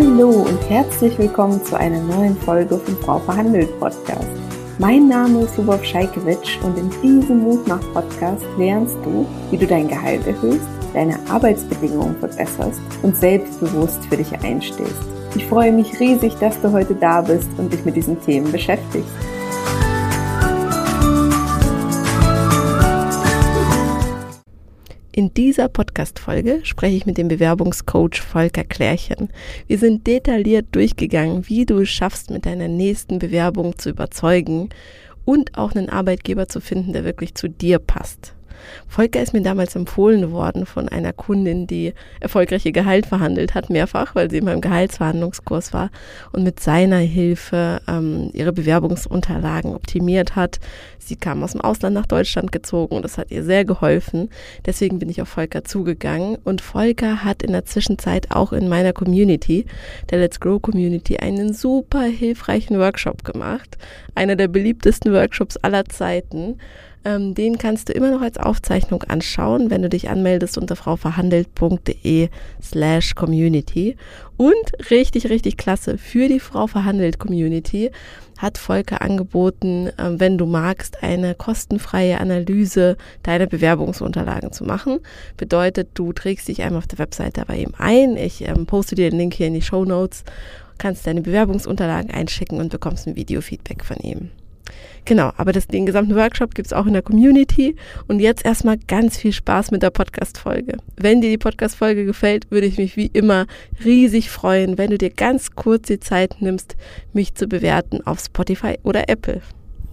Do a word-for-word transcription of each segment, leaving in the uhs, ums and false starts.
Hallo und herzlich willkommen zu einer neuen Folge vom Frau verhandelt Podcast. Mein Name ist Lubov Scheikewitsch und in diesem Mutmach-Podcast lernst du, wie du dein Gehalt erhöhst, deine Arbeitsbedingungen verbesserst und selbstbewusst für dich einstehst. Ich freue mich riesig, dass du heute da bist und dich mit diesen Themen beschäftigst. In dieser Podcast-Folge spreche ich mit dem Bewerbungscoach Volker Klärchen. Wir sind detailliert durchgegangen, wie du es schaffst, mit deiner nächsten Bewerbung zu überzeugen und auch einen Arbeitgeber zu finden, der wirklich zu dir passt. Volker ist mir damals empfohlen worden von einer Kundin, die erfolgreich ihr Gehalt verhandelt hat, mehrfach, weil sie in meinem Gehaltsverhandlungskurs war und mit seiner Hilfe ähm, ihre Bewerbungsunterlagen optimiert hat. Sie kam aus dem Ausland nach Deutschland gezogen und das hat ihr sehr geholfen. Deswegen bin ich auf Volker zugegangen und Volker hat in der Zwischenzeit auch in meiner Community, der Let's Grow Community, einen super hilfreichen Workshop gemacht. Einer der beliebtesten Workshops aller Zeiten. Ähm, den kannst du immer noch als Aufzeichnung anschauen, wenn du dich anmeldest unter frauverhandelt.de slash community. Und richtig, richtig klasse, für die Frau verhandelt Community hat Volker angeboten, ähm, wenn du magst, eine kostenfreie Analyse deiner Bewerbungsunterlagen zu machen. Bedeutet, du trägst dich einmal auf der Webseite bei ihm ein. Ich ähm, poste dir den Link hier in die Shownotes, kannst deine Bewerbungsunterlagen einschicken und bekommst ein Videofeedback von ihm. Genau, aber das, den gesamten Workshop gibt es auch in der Community und jetzt erstmal ganz viel Spaß mit der Podcast-Folge. Wenn dir die Podcast-Folge gefällt, würde ich mich wie immer riesig freuen, wenn du dir ganz kurz die Zeit nimmst, mich zu bewerten auf Spotify oder Apple.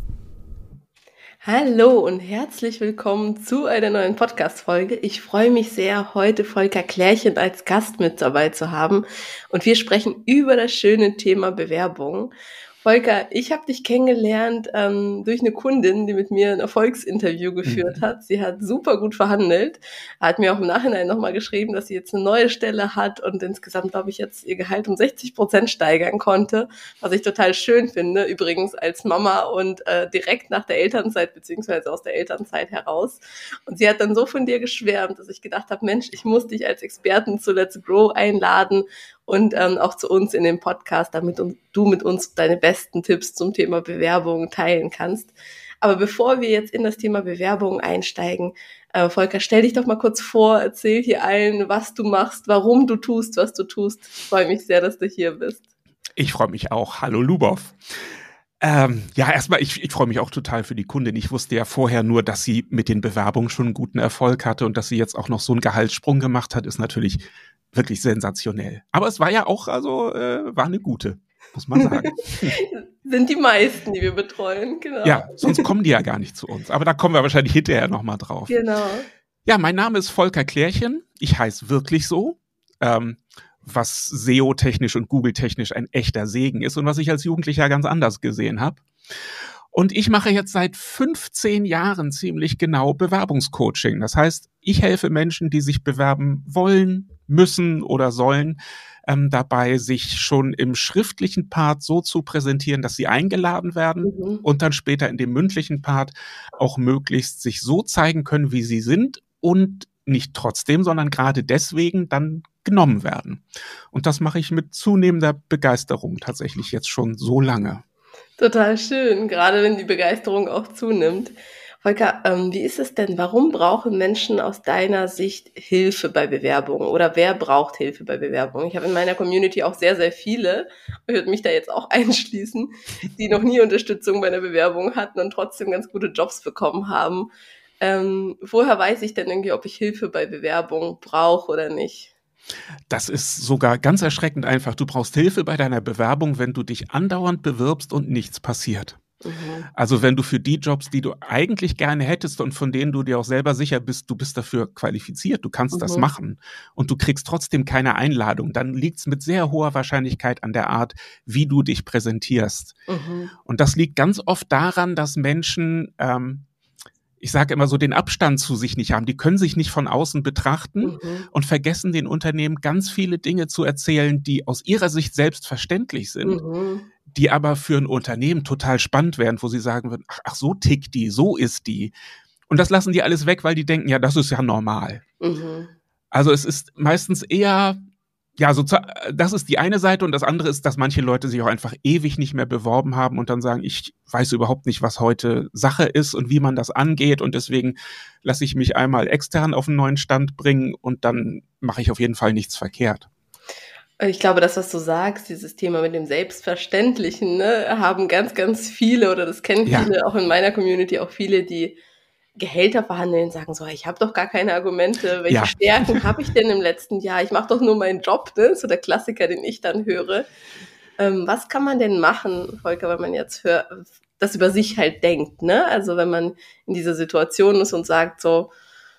Hallo und herzlich willkommen zu einer neuen Podcast-Folge. Ich freue mich sehr, heute Volker Klärchen als Gast mit dabei zu haben und wir sprechen über das schöne Thema Bewerbung. Volker, ich habe dich kennengelernt ähm, durch eine Kundin, die mit mir ein Erfolgsinterview geführt hat. Sie hat super gut verhandelt, hat mir auch im Nachhinein nochmal geschrieben, dass sie jetzt eine neue Stelle hat und insgesamt, glaube ich, jetzt ihr Gehalt um sechzig Prozent steigern konnte, was ich total schön finde, übrigens als Mama und äh, direkt nach der Elternzeit, beziehungsweise aus der Elternzeit heraus. Und sie hat dann so von dir geschwärmt, dass ich gedacht habe, Mensch, ich muss dich als Experten zu Let's Grow einladen und ähm, auch zu uns in den Podcast, damit du mit uns deine besten Tipps zum Thema Bewerbung teilen kannst. Aber bevor wir jetzt in das Thema Bewerbung einsteigen, äh, Volker, stell dich doch mal kurz vor, erzähl hier allen, was du machst, warum du tust, was du tust. Ich freue mich sehr, dass du hier bist. Ich freue mich auch. Hallo Lubov. Ähm, ja, erstmal, ich, ich freue mich auch total für die Kundin. Ich wusste ja vorher nur, dass sie mit den Bewerbungen schon einen guten Erfolg hatte und dass sie jetzt auch noch so einen Gehaltssprung gemacht hat, ist natürlich wirklich sensationell. Aber es war ja auch, also äh, war eine gute, muss man sagen. Sind die meisten, die wir betreuen, genau. Ja, sonst kommen die ja gar nicht zu uns. Aber da kommen wir wahrscheinlich hinterher nochmal drauf. Genau. Ja, mein Name ist Volker Klärchen. Ich heiße wirklich so, ähm, was S E O-technisch und Google-technisch ein echter Segen ist und was ich als Jugendlicher ganz anders gesehen habe. Und ich mache jetzt seit fünfzehn Jahren ziemlich genau Bewerbungscoaching. Das heißt, ich helfe Menschen, die sich bewerben wollen, müssen oder sollen, ähm, dabei, sich schon im schriftlichen Part so zu präsentieren, dass sie eingeladen werden mhm. und dann später in dem mündlichen Part auch möglichst sich so zeigen können, wie sie sind und nicht trotzdem, sondern gerade deswegen dann genommen werden. Und das mache ich mit zunehmender Begeisterung tatsächlich jetzt schon so lange. Total schön, gerade wenn die Begeisterung auch zunimmt. Volker, ähm, wie ist es denn, warum brauchen Menschen aus deiner Sicht Hilfe bei Bewerbungen oder wer braucht Hilfe bei Bewerbungen? Ich habe in meiner Community auch sehr, sehr viele, ich würde mich da jetzt auch einschließen, die noch nie Unterstützung bei der Bewerbung hatten und trotzdem ganz gute Jobs bekommen haben. Ähm, woher weiß ich denn irgendwie, ob ich Hilfe bei Bewerbungen brauche oder nicht? Das ist sogar ganz erschreckend einfach. Du brauchst Hilfe bei deiner Bewerbung, wenn du dich andauernd bewirbst und nichts passiert. Mhm. Also wenn du für die Jobs, die du eigentlich gerne hättest und von denen du dir auch selber sicher bist, du bist dafür qualifiziert, du kannst mhm. das machen und du kriegst trotzdem keine Einladung, dann liegt es mit sehr hoher Wahrscheinlichkeit an der Art, wie du dich präsentierst. Mhm. Und das liegt ganz oft daran, dass Menschen ähm, ich sage immer so, den Abstand zu sich nicht haben. Die können sich nicht von außen betrachten mhm. und vergessen den Unternehmen ganz viele Dinge zu erzählen, die aus ihrer Sicht selbstverständlich sind, mhm. die aber für ein Unternehmen total spannend wären, wo sie sagen würden, ach, ach, so tickt die, so ist die. Und das lassen die alles weg, weil die denken, ja, das ist ja normal. Mhm. Also es ist meistens eher Ja, so, das ist die eine Seite und das andere ist, dass manche Leute sich auch einfach ewig nicht mehr beworben haben und dann sagen, ich weiß überhaupt nicht, was heute Sache ist und wie man das angeht und deswegen lasse ich mich einmal extern auf einen neuen Stand bringen und dann mache ich auf jeden Fall nichts verkehrt. Ich glaube, das, was du sagst, dieses Thema mit dem Selbstverständlichen, ne, haben ganz, ganz viele oder das kennen viele, ja. Auch in meiner Community, auch viele, die Gehälter verhandeln, sagen so, ich habe doch gar keine Argumente, welche ja. Stärken habe ich denn im letzten Jahr? Ich mache doch nur meinen Job, ne? So der Klassiker, den ich dann höre. Ähm, was kann man denn machen, Volker, wenn man jetzt für das über sich halt denkt, ne? Also wenn man in dieser Situation ist und sagt so,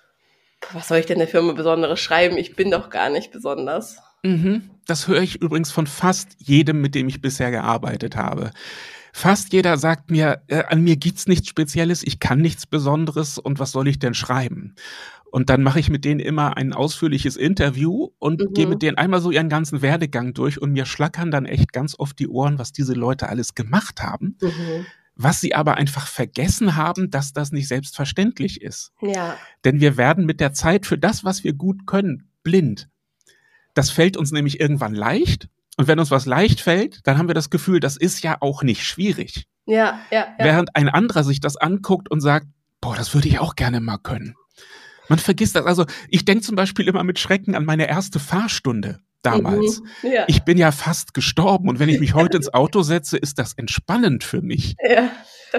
was soll ich denn der Firma Besonderes schreiben? Ich bin doch gar nicht besonders. Mhm. Das höre ich übrigens von fast jedem, mit dem ich bisher gearbeitet habe. Fast jeder sagt mir, äh, an mir gibt's nichts Spezielles, ich kann nichts Besonderes und was soll ich denn schreiben? Und dann mache ich mit denen immer ein ausführliches Interview und mhm. gehe mit denen einmal so ihren ganzen Werdegang durch und mir schlackern dann echt ganz oft die Ohren, was diese Leute alles gemacht haben. Mhm. Was sie aber einfach vergessen haben, dass das nicht selbstverständlich ist. Ja. Denn wir werden mit der Zeit für das, was wir gut können, blind. Das fällt uns nämlich irgendwann leicht. Und wenn uns was leicht fällt, dann haben wir das Gefühl, das ist ja auch nicht schwierig. Ja, ja, ja. Während ein anderer sich das anguckt und sagt, boah, das würde ich auch gerne mal können. Man vergisst das. Also ich denke zum Beispiel immer mit Schrecken an meine erste Fahrstunde damals. Mhm, ja. Ich bin ja fast gestorben und wenn ich mich heute ins Auto setze, ist das entspannend für mich. Ja.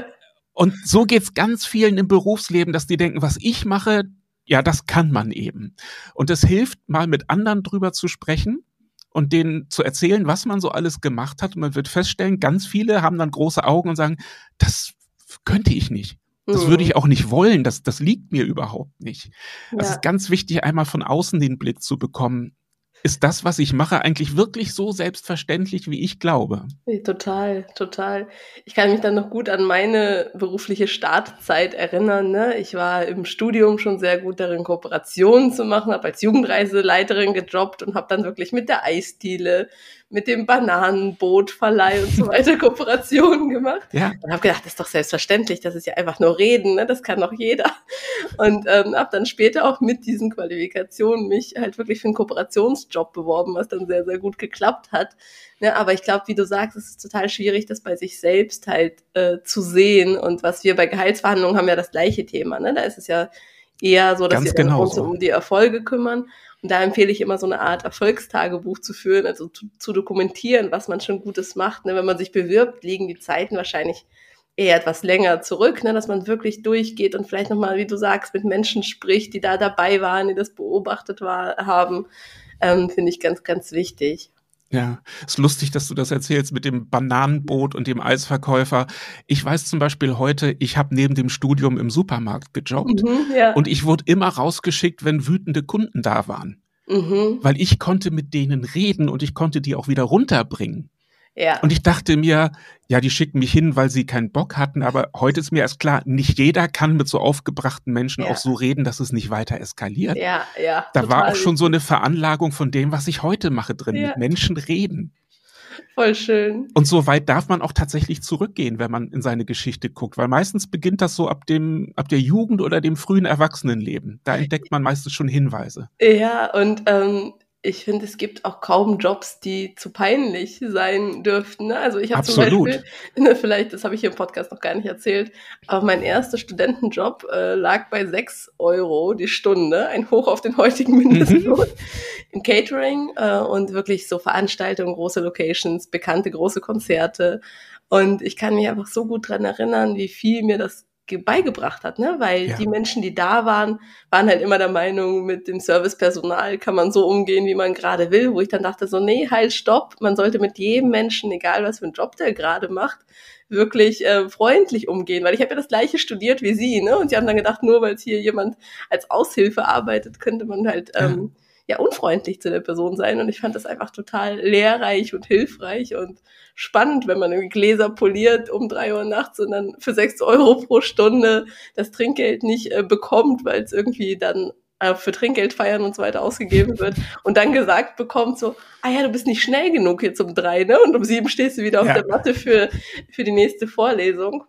Und so geht's ganz vielen im Berufsleben, dass die denken, was ich mache, ja, das kann man eben. Und es hilft, mal mit anderen drüber zu sprechen und denen zu erzählen, was man so alles gemacht hat. Und man wird feststellen, ganz viele haben dann große Augen und sagen, das könnte ich nicht. Das würde ich auch nicht wollen. Das, das liegt mir überhaupt nicht. Ja. Es ist ganz wichtig, einmal von außen den Blick zu bekommen. Ist das, was ich mache, eigentlich wirklich so selbstverständlich, wie ich glaube? Total, total. Ich kann mich dann noch gut an meine berufliche Startzeit erinnern. Ne? Ich war im Studium schon sehr gut darin, Kooperationen zu machen, habe als Jugendreiseleiterin gejobbt und habe dann wirklich mit der Eisdiele, mit dem Bananenbootverleih und so weiter Kooperationen gemacht. Ja. Und habe gedacht, das ist doch selbstverständlich, das ist ja einfach nur reden, ne? Das kann doch jeder. Und ähm, habe dann später auch mit diesen Qualifikationen mich halt wirklich für einen Kooperationsjob beworben, was dann sehr, sehr gut geklappt hat. Ja, aber ich glaube, wie du sagst, es ist total schwierig, das bei sich selbst halt äh, zu sehen. Und was wir bei Gehaltsverhandlungen haben ja das gleiche Thema. Ne? Da ist es ja eher so, dass Ganz wir dann genau uns so. um die Erfolge kümmern. Und da empfehle ich immer so eine Art Erfolgstagebuch zu führen, also zu, zu dokumentieren, was man schon Gutes macht. Ne? Wenn man sich bewirbt, liegen die Zeiten wahrscheinlich eher etwas länger zurück, ne? Dass man wirklich durchgeht und vielleicht nochmal, wie du sagst, mit Menschen spricht, die da dabei waren, die das beobachtet war, haben, ähm, finde ich ganz, ganz wichtig. Ja, ist lustig, dass du das erzählst mit dem Bananenboot und dem Eisverkäufer. Ich weiß zum Beispiel heute, ich habe neben dem Studium im Supermarkt gejobbt mhm, ja. und ich wurde immer rausgeschickt, wenn wütende Kunden da waren. Mhm. Weil ich konnte mit denen reden und ich konnte die auch wieder runterbringen. Ja. Und ich dachte mir, ja, die schicken mich hin, weil sie keinen Bock hatten. Aber heute ist mir erst klar, nicht jeder kann mit so aufgebrachten Menschen ja. auch so reden, dass es nicht weiter eskaliert. Ja, ja. Da war auch schon so eine Veranlagung von dem, was ich heute mache drin, ja. mit Menschen reden. Voll schön. Und so weit darf man auch tatsächlich zurückgehen, wenn man in seine Geschichte guckt. Weil meistens beginnt das so ab dem, ab der Jugend oder dem frühen Erwachsenenleben. Da entdeckt man meistens schon Hinweise. Ja, und ähm, ich finde, es gibt auch kaum Jobs, die zu peinlich sein dürften. Ne? Also ich habe zum Beispiel, ne, vielleicht, das habe ich hier im Podcast noch gar nicht erzählt, aber mein erster Studentenjob äh, lag bei sechs Euro die Stunde, ein Hoch auf den heutigen Mindestlohn, mhm. im Catering äh, und wirklich so Veranstaltungen, große Locations, bekannte große Konzerte. Und ich kann mich einfach so gut dran erinnern, wie viel mir das beigebracht hat, ne? Weil ja. die Menschen, die da waren, waren halt immer der Meinung, mit dem Servicepersonal kann man so umgehen, wie man gerade will, wo ich dann dachte so, nee, halt, stopp, man sollte mit jedem Menschen, egal was für einen Job der gerade macht, wirklich äh, freundlich umgehen, weil ich habe ja das Gleiche studiert wie sie, ne? Und sie haben dann gedacht, nur weil hier jemand als Aushilfe arbeitet, könnte man halt ähm, ja. ja unfreundlich zu der Person sein. Und ich fand das einfach total lehrreich und hilfreich und spannend, wenn man irgendwie Gläser poliert um drei Uhr nachts und dann für sechs Euro pro Stunde das Trinkgeld nicht äh, bekommt, weil es irgendwie dann äh, für Trinkgeldfeiern und so weiter ausgegeben wird und dann gesagt bekommt so, ah ja, du bist nicht schnell genug jetzt um drei, ne? Und um sieben stehst du wieder auf ja. der Matte für, für die nächste Vorlesung.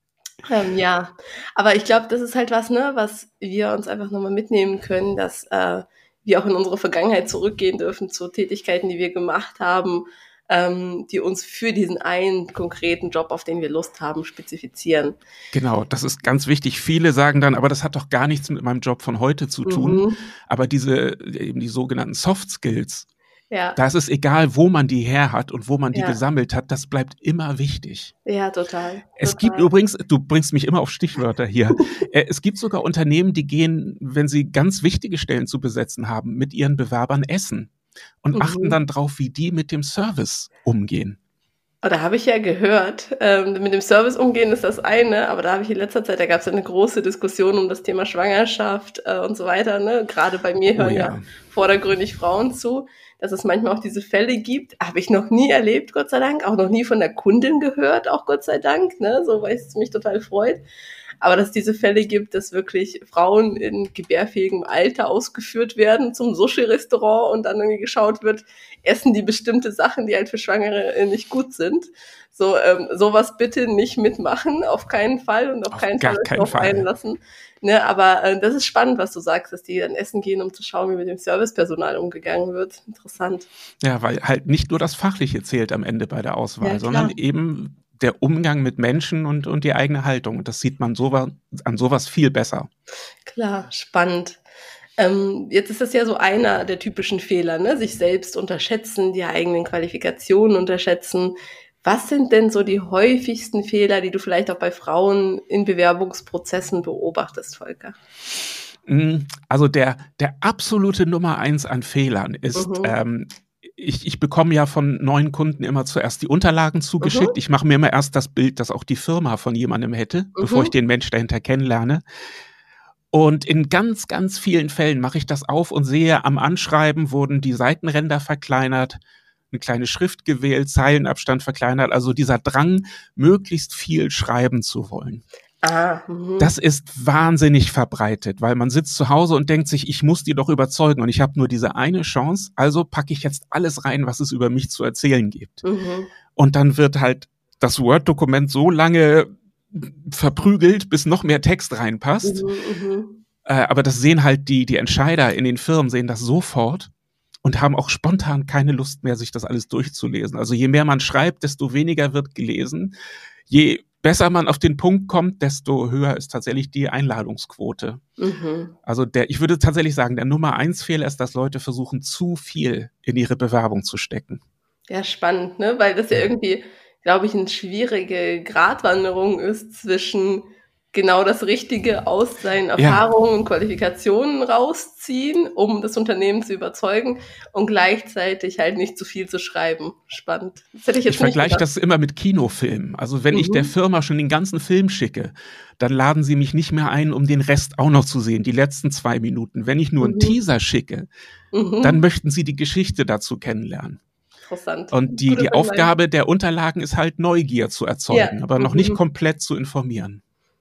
Ähm, ja, aber ich glaube, das ist halt was, ne, was wir uns einfach nochmal mitnehmen können, dass äh, wir auch in unsere Vergangenheit zurückgehen dürfen zu Tätigkeiten, die wir gemacht haben, ähm, die uns für diesen einen konkreten Job, auf den wir Lust haben, spezifizieren. Genau, das ist ganz wichtig. Viele sagen dann, aber das hat doch gar nichts mit meinem Job von heute zu tun. Mhm. Aber diese, eben die sogenannten Soft Skills, ja. Da ist es egal, wo man die her hat und wo man die ja. gesammelt hat, das bleibt immer wichtig. Ja, total. Es total. gibt übrigens, du bringst mich immer auf Stichwörter hier, es gibt sogar Unternehmen, die gehen, wenn sie ganz wichtige Stellen zu besetzen haben, mit ihren Bewerbern essen und mhm. achten dann drauf, wie die mit dem Service umgehen. Oh, da habe ich ja gehört, ähm, mit dem Service umgehen ist das eine, aber da habe ich in letzter Zeit, da gab es eine große Diskussion um das Thema Schwangerschaft äh, und so weiter. Ne? Gerade bei mir hören oh, ja. ja vordergründig Frauen zu, dass es manchmal auch diese Fälle gibt. Habe ich noch nie erlebt, Gott sei Dank, auch noch nie von der Kundin gehört, auch Gott sei Dank, ne? So, weil es mich total freut. Aber dass es diese Fälle gibt, dass wirklich Frauen in gebärfähigem Alter ausgeführt werden zum Sushi-Restaurant und dann irgendwie geschaut wird, essen die bestimmte Sachen, die halt für Schwangere nicht gut sind. So, ähm, sowas bitte nicht mitmachen, auf keinen Fall und auf, auf keinen Fall darauf einlassen. Ne, aber äh, das ist spannend, was du sagst, dass die dann essen gehen, um zu schauen, wie mit dem Servicepersonal umgegangen wird. Interessant. Ja, weil halt nicht nur das Fachliche zählt am Ende bei der Auswahl, ja, sondern eben der Umgang mit Menschen und, und die eigene Haltung. Und das sieht man so, an sowas viel besser. Klar, spannend. Ähm, jetzt ist das ja so einer der typischen Fehler, ne? Sich selbst unterschätzen, die eigenen Qualifikationen unterschätzen. Was sind denn so die häufigsten Fehler, die du vielleicht auch bei Frauen in Bewerbungsprozessen beobachtest, Volker? Also der, der absolute Nummer eins an Fehlern ist, mhm. ähm, Ich, ich bekomme ja von neuen Kunden immer zuerst die Unterlagen zugeschickt. Mhm. Ich mache mir immer erst das Bild, das auch die Firma von jemandem hätte, mhm. bevor ich den Mensch dahinter kennenlerne. Und in ganz, ganz vielen Fällen mache ich das auf und sehe, am Anschreiben wurden die Seitenränder verkleinert, eine kleine Schrift gewählt, Zeilenabstand verkleinert. Also dieser Drang, möglichst viel schreiben zu wollen. Ah, das ist wahnsinnig verbreitet, weil man sitzt zu Hause und denkt sich, ich muss die doch überzeugen und ich habe nur diese eine Chance, also packe ich jetzt alles rein, was es über mich zu erzählen gibt. Mhm. Und dann wird halt das Word-Dokument so lange verprügelt, bis noch mehr Text reinpasst. Mhm, mh. äh, aber das sehen halt die, die Entscheider in den Firmen, sehen das sofort und haben auch spontan keine Lust mehr, sich das alles durchzulesen. Also je mehr man schreibt, desto weniger wird gelesen. Je besser man auf den Punkt kommt, desto höher ist tatsächlich die Einladungsquote. Mhm. Also der, ich würde tatsächlich sagen, der Nummer eins Fehler ist, dass Leute versuchen, zu viel in ihre Bewerbung zu stecken. Ja, spannend, ne? Weil das ja irgendwie, glaube ich, eine schwierige Gratwanderung ist zwischen genau das Richtige aus seinen Erfahrungen ja. und Qualifikationen rausziehen, um das Unternehmen zu überzeugen und gleichzeitig halt nicht zu viel zu schreiben. Spannend. Das hätte ich jetzt ich nicht vergleiche das immer mit Kinofilmen. Also wenn mhm. ich der Firma schon den ganzen Film schicke, dann laden sie mich nicht mehr ein, um den Rest auch noch zu sehen, die letzten zwei Minuten. Wenn ich nur einen mhm. Teaser schicke, mhm. dann möchten sie die Geschichte dazu kennenlernen. Interessant. Und die, die Aufgabe der Unterlagen ist halt, Neugier zu erzeugen, ja. aber noch mhm. nicht komplett zu informieren.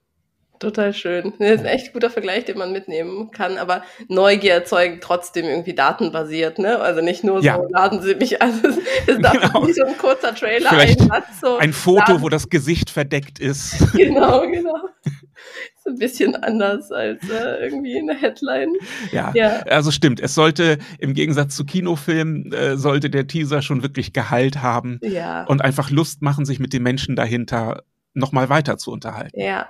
Total schön. Das ist ein echt guter Vergleich, den man mitnehmen kann, aber Neugier erzeugen trotzdem irgendwie datenbasiert, ne? Also nicht nur so, ja. laden Sie mich an, es darf genau. nicht so ein kurzer Trailer Vielleicht ein, so, ein Foto, wo das Gesicht verdeckt ist. Genau, genau. Ist ein bisschen anders als äh, irgendwie eine Headline. Ja, ja, also stimmt. Es sollte, im Gegensatz zu Kinofilmen, äh, sollte der Teaser schon wirklich Gehalt haben ja. und einfach Lust machen, sich mit den Menschen dahinter nochmal weiter zu unterhalten. Ja.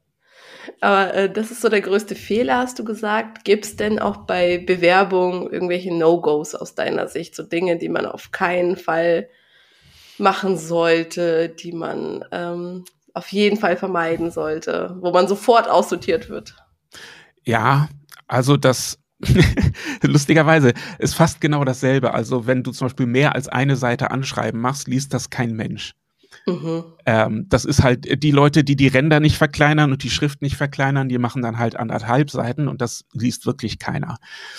Aber äh, das ist so der größte Fehler, hast du gesagt. Gibt es denn auch bei Bewerbung irgendwelche No-Gos aus deiner Sicht? So Dinge, die man auf keinen Fall machen sollte, die man ähm, auf jeden Fall vermeiden sollte, wo man sofort aussortiert wird? Ja, also das lustigerweise ist fast genau dasselbe. Also wenn du zum Beispiel mehr als eine Seite Anschreiben machst, liest das kein Mensch. Mhm. Ähm, das ist halt die Leute, die die Ränder nicht verkleinern und die Schrift nicht verkleinern, die machen dann halt anderthalb Seiten und das liest wirklich keiner.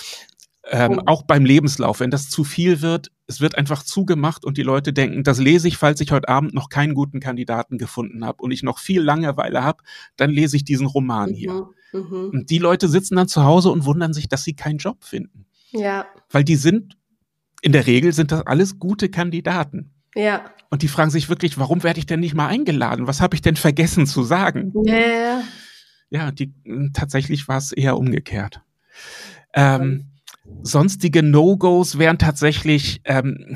Ähm, oh. Auch beim Lebenslauf, wenn das zu viel wird, es wird einfach zugemacht und die Leute denken, das lese ich, falls ich heute Abend noch keinen guten Kandidaten gefunden habe und ich noch viel Langeweile habe, dann lese ich diesen Roman mhm. hier. Mhm. Und die Leute sitzen dann zu Hause und wundern sich, dass sie keinen Job finden. Ja. Weil die sind, in der Regel sind das alles gute Kandidaten. Ja. Und die fragen sich wirklich, warum werde ich denn nicht mal eingeladen? Was habe ich denn vergessen zu sagen? Yeah. Ja, die, tatsächlich war es eher umgekehrt. Ähm, sonstige No-Gos wären tatsächlich, ähm,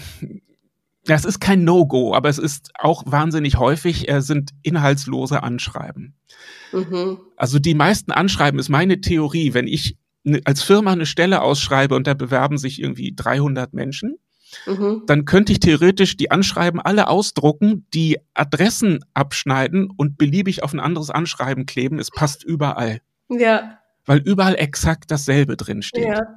das ist kein No-Go, aber es ist auch wahnsinnig häufig, äh, sind inhaltslose Anschreiben. Mhm. Also die meisten Anschreiben ist meine Theorie, wenn ich ne, als Firma eine Stelle ausschreibe und da bewerben sich irgendwie dreihundert Menschen, mhm. dann könnte ich theoretisch die Anschreiben alle ausdrucken, die Adressen abschneiden und beliebig auf ein anderes Anschreiben kleben. Es passt überall. Ja. Weil überall exakt dasselbe drin steht. Ja.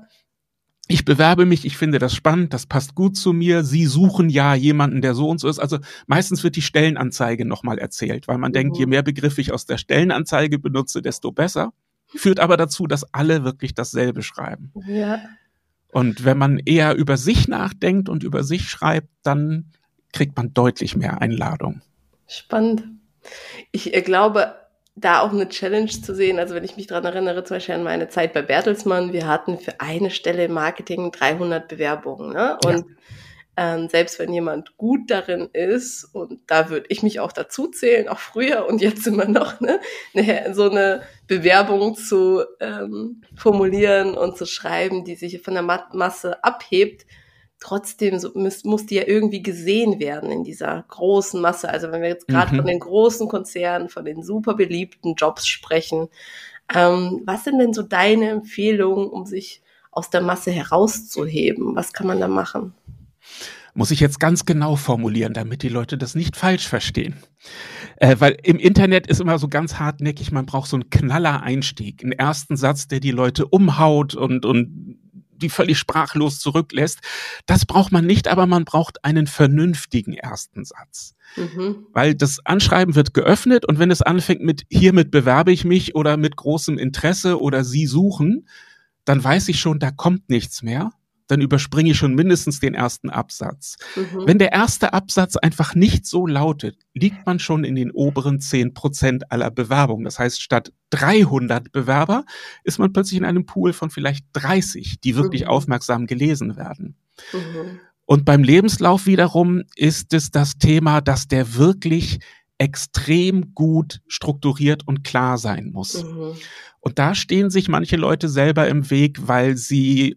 Ich bewerbe mich, ich finde das spannend, das passt gut zu mir. Sie suchen ja jemanden, der so und so ist. Also meistens wird die Stellenanzeige nochmal erzählt, weil man mhm. denkt, je mehr Begriffe ich aus der Stellenanzeige benutze, desto besser. Führt aber dazu, dass alle wirklich dasselbe schreiben. Ja. Und wenn man eher über sich nachdenkt und über sich schreibt, dann kriegt man deutlich mehr Einladung. Spannend. Ich äh, glaube, da auch eine Challenge zu sehen, also wenn ich mich daran erinnere, zum Beispiel an meine Zeit bei Bertelsmann, wir hatten für eine Stelle im Marketing dreihundert Bewerbungen, ne? Und ja. ähm, selbst wenn jemand gut darin ist, und da würde ich mich auch dazu zählen, auch früher und jetzt immer noch, ne, ne so eine Bewerbung zu ähm, formulieren und zu schreiben, die sich von der Masse abhebt, trotzdem so, muss, muss die ja irgendwie gesehen werden in dieser großen Masse. Also wenn wir jetzt gerade mhm. von den großen Konzernen, von den super beliebten Jobs sprechen, ähm, was sind denn so deine Empfehlungen, um sich aus der Masse herauszuheben? Was kann man da machen? Muss ich jetzt ganz genau formulieren, damit die Leute das nicht falsch verstehen. Äh, weil im Internet ist immer so ganz hartnäckig, man braucht so einen Knaller-Einstieg, einen ersten Satz, der die Leute umhaut und, und die völlig sprachlos zurücklässt. Das braucht man nicht, aber man braucht einen vernünftigen ersten Satz. Mhm. Weil das Anschreiben wird geöffnet und wenn es anfängt mit hiermit bewerbe ich mich oder mit großem Interesse oder Sie suchen, dann weiß ich schon, da kommt nichts mehr. Dann überspringe ich schon mindestens den ersten Absatz. Mhm. Wenn der erste Absatz einfach nicht so lautet, liegt man schon in den oberen zehn Prozent aller Bewerbungen. Das heißt, statt dreihundert Bewerber ist man plötzlich in einem Pool von vielleicht dreißig, die wirklich mhm. aufmerksam gelesen werden. Mhm. Und beim Lebenslauf wiederum ist es das Thema, dass der wirklich extrem gut strukturiert und klar sein muss. Mhm. Und da stehen sich manche Leute selber im Weg, weil sie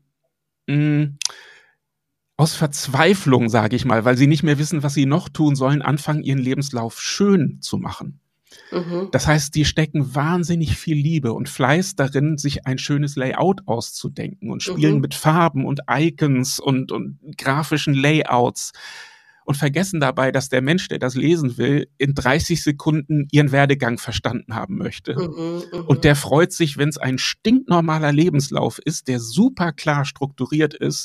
aus Verzweiflung, sage ich mal, weil sie nicht mehr wissen, was sie noch tun sollen, anfangen, ihren Lebenslauf schön zu machen. Mhm. Das heißt, die stecken wahnsinnig viel Liebe und Fleiß darin, sich ein schönes Layout auszudenken und spielen mhm. mit Farben und Icons und, und grafischen Layouts und vergessen dabei, dass der Mensch, der das lesen will, in dreißig Sekunden ihren Werdegang verstanden haben möchte. Mhm, mh. Und der freut sich, wenn es ein stinknormaler Lebenslauf ist, der super klar strukturiert ist.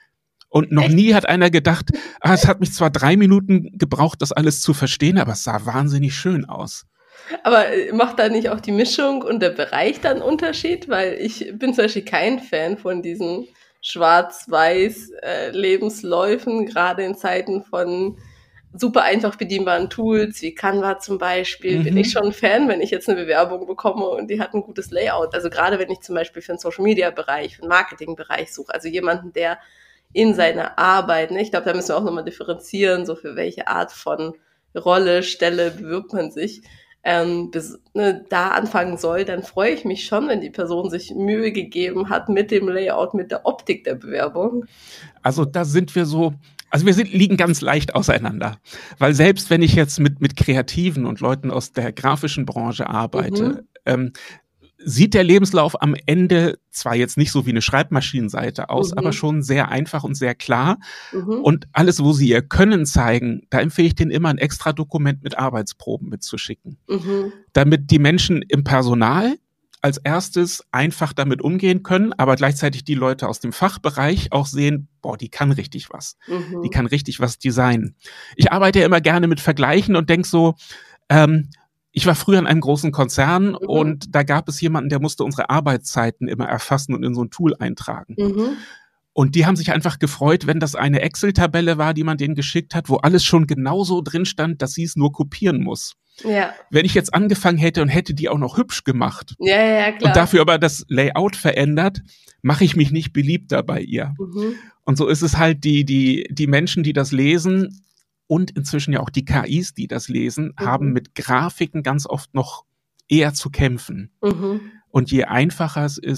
Und noch Echt? nie hat einer gedacht, ah, es hat mich zwar drei Minuten gebraucht, das alles zu verstehen, aber es sah wahnsinnig schön aus. Aber macht da nicht auch die Mischung und der Bereich dann einen Unterschied? Weil ich bin zum Beispiel kein Fan von diesen schwarz-weiß äh, Lebensläufen, gerade in Zeiten von super einfach bedienbaren Tools wie Canva zum Beispiel, mhm. bin ich schon ein Fan, wenn ich jetzt eine Bewerbung bekomme und die hat ein gutes Layout. Also gerade wenn ich zum Beispiel für den Social-Media-Bereich, für den Marketing-Bereich suche, also jemanden, der in seiner Arbeit, ne, ich glaube, da müssen wir auch nochmal differenzieren, so für welche Art von Rolle, Stelle bewirbt man sich, Ähm, bis, ne, da anfangen soll, dann freue ich mich schon, wenn die Person sich Mühe gegeben hat mit dem Layout, mit der Optik der Bewerbung. Also da sind wir so, also wir sind, liegen ganz leicht auseinander, weil selbst wenn ich jetzt mit, mit Kreativen und Leuten aus der grafischen Branche arbeite, mhm. ähm, sieht der Lebenslauf am Ende zwar jetzt nicht so wie eine Schreibmaschinenseite aus, mhm. aber schon sehr einfach und sehr klar. Mhm. Und alles, wo sie ihr Können zeigen, da empfehle ich denen immer ein extra Dokument mit Arbeitsproben mitzuschicken. Mhm. Damit die Menschen im Personal als erstes einfach damit umgehen können, aber gleichzeitig die Leute aus dem Fachbereich auch sehen, boah, die kann richtig was. Mhm. Die kann richtig was designen. Ich arbeite ja immer gerne mit Vergleichen und denke so, ähm, ich war früher in einem großen Konzern mhm. und da gab es jemanden, der musste unsere Arbeitszeiten immer erfassen und in so ein Tool eintragen. Mhm. Und die haben sich einfach gefreut, wenn das eine Excel-Tabelle war, die man denen geschickt hat, wo alles schon genauso drin stand, dass sie es nur kopieren muss. Ja. Wenn ich jetzt angefangen hätte und hätte die auch noch hübsch gemacht ja, ja, klar. und dafür aber das Layout verändert, mache ich mich nicht beliebter bei ihr. Mhm. Und so ist es halt die, die, die Menschen, die das lesen, und inzwischen ja auch die K Is, die das lesen, mhm. haben mit Grafiken ganz oft noch eher zu kämpfen. Mhm. Und je einfacher es ist,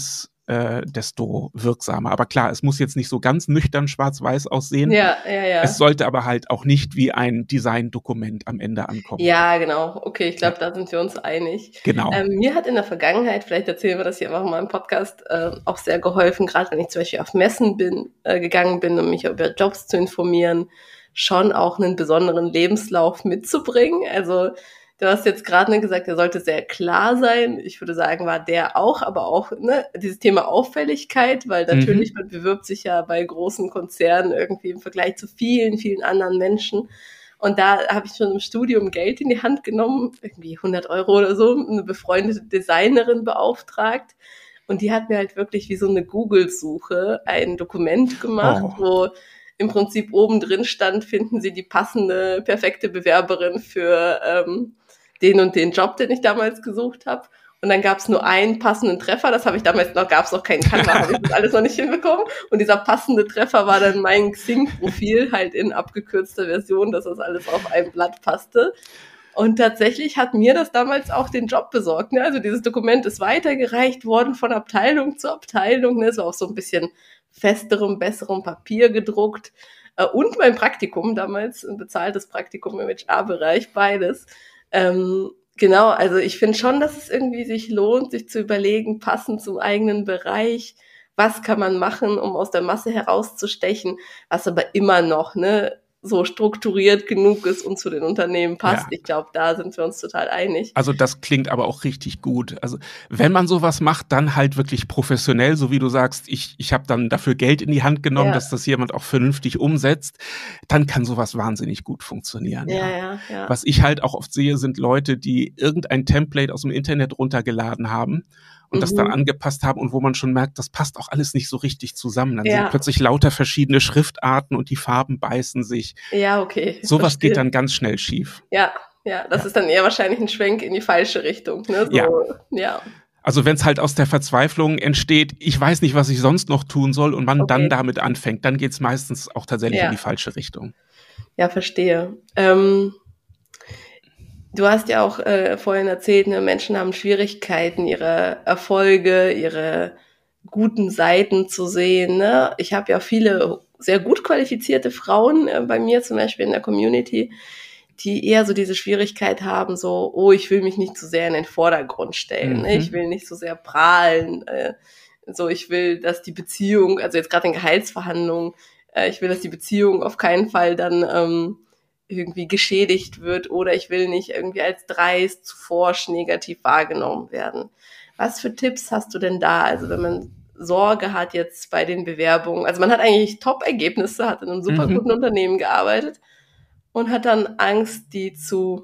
äh, desto wirksamer. Aber klar, es muss jetzt nicht so ganz nüchtern schwarz-weiß aussehen. Ja, ja, ja. Es sollte aber halt auch nicht wie ein Design-Dokument am Ende ankommen. Ja, genau. Okay, ich glaube, ja. Da sind wir uns einig. Genau. Ähm, mir hat in der Vergangenheit, vielleicht erzählen wir das hier einfach mal im Podcast, äh, auch sehr geholfen, gerade wenn ich zum Beispiel auf Messen bin, äh, gegangen bin, um mich über Jobs zu informieren, schon auch einen besonderen Lebenslauf mitzubringen. Also du hast jetzt gerade gesagt, der sollte sehr klar sein. Ich würde sagen, war der auch, aber auch ne, dieses Thema Auffälligkeit, weil natürlich, mhm. man bewirbt sich ja bei großen Konzernen irgendwie im Vergleich zu vielen, vielen anderen Menschen. Und da habe ich schon im Studium Geld in die Hand genommen, irgendwie hundert Euro oder so, eine befreundete Designerin beauftragt. Und die hat mir halt wirklich wie so eine Google-Suche ein Dokument gemacht, oh. wo im Prinzip oben drin stand, finden Sie die passende, perfekte Bewerberin für ähm, den und den Job, den ich damals gesucht habe. Und dann gab es nur einen passenden Treffer, das habe ich damals noch, gab es noch keinen Canva, habe ich das alles noch nicht hinbekommen. Und dieser passende Treffer war dann mein Xing-Profil, halt in abgekürzter Version, dass das alles auf ein Blatt passte. Und tatsächlich hat mir das damals auch den Job besorgt. Ne? Also dieses Dokument ist weitergereicht worden von Abteilung zu Abteilung. Ne? Es war auch so ein bisschen festerem, besserem Papier gedruckt. Und mein Praktikum damals, ein bezahltes Praktikum im H R-Bereich, beides. Ähm, genau, also ich finde schon, dass es irgendwie sich lohnt, sich zu überlegen, passend zum eigenen Bereich, was kann man machen, um aus der Masse herauszustechen, was aber immer noch ne, so strukturiert genug ist und zu den Unternehmen passt. Ja. Ich glaube, da sind wir uns total einig. Also das klingt aber auch richtig gut. Also wenn man sowas macht, dann halt wirklich professionell, so wie du sagst, ich ich habe dann dafür Geld in die Hand genommen, ja. dass das jemand auch vernünftig umsetzt, dann kann sowas wahnsinnig gut funktionieren. Ja, ja. Ja, ja. Was ich halt auch oft sehe, sind Leute, die irgendein Template aus dem Internet runtergeladen haben und mhm. das dann angepasst haben und wo man schon merkt, das passt auch alles nicht so richtig zusammen. Dann ja. sind plötzlich lauter verschiedene Schriftarten und die Farben beißen sich. Ja, okay. Sowas verstehe. Geht dann ganz schnell schief. Ja, ja, das ja. ist dann eher wahrscheinlich ein Schwenk in die falsche Richtung. Ne? So, ja. ja. Also wenn es halt aus der Verzweiflung entsteht, ich weiß nicht, was ich sonst noch tun soll und man okay. dann damit anfängt, dann geht es meistens auch tatsächlich ja. in die falsche Richtung. Ja, verstehe. Ähm, Du hast ja auch äh, vorhin erzählt, ne, Menschen haben Schwierigkeiten, ihre Erfolge, ihre guten Seiten zu sehen. Ne? Ich habe ja viele sehr gut qualifizierte Frauen äh, bei mir zum Beispiel in der Community, die eher so diese Schwierigkeit haben, so, oh, ich will mich nicht zu sehr in den Vordergrund stellen. Mhm. Ne? Ich will nicht so sehr prahlen. Äh, so, ich will, dass die Beziehung, also jetzt gerade in Gehaltsverhandlungen, äh, ich will, dass die Beziehung auf keinen Fall dann ähm, irgendwie geschädigt wird oder ich will nicht irgendwie als dreist, zu forsch, negativ wahrgenommen werden. Was für Tipps hast du denn da? Also wenn man Sorge hat jetzt bei den Bewerbungen, also man hat eigentlich Top-Ergebnisse, hat in einem super guten mhm. Unternehmen gearbeitet und hat dann Angst, die zu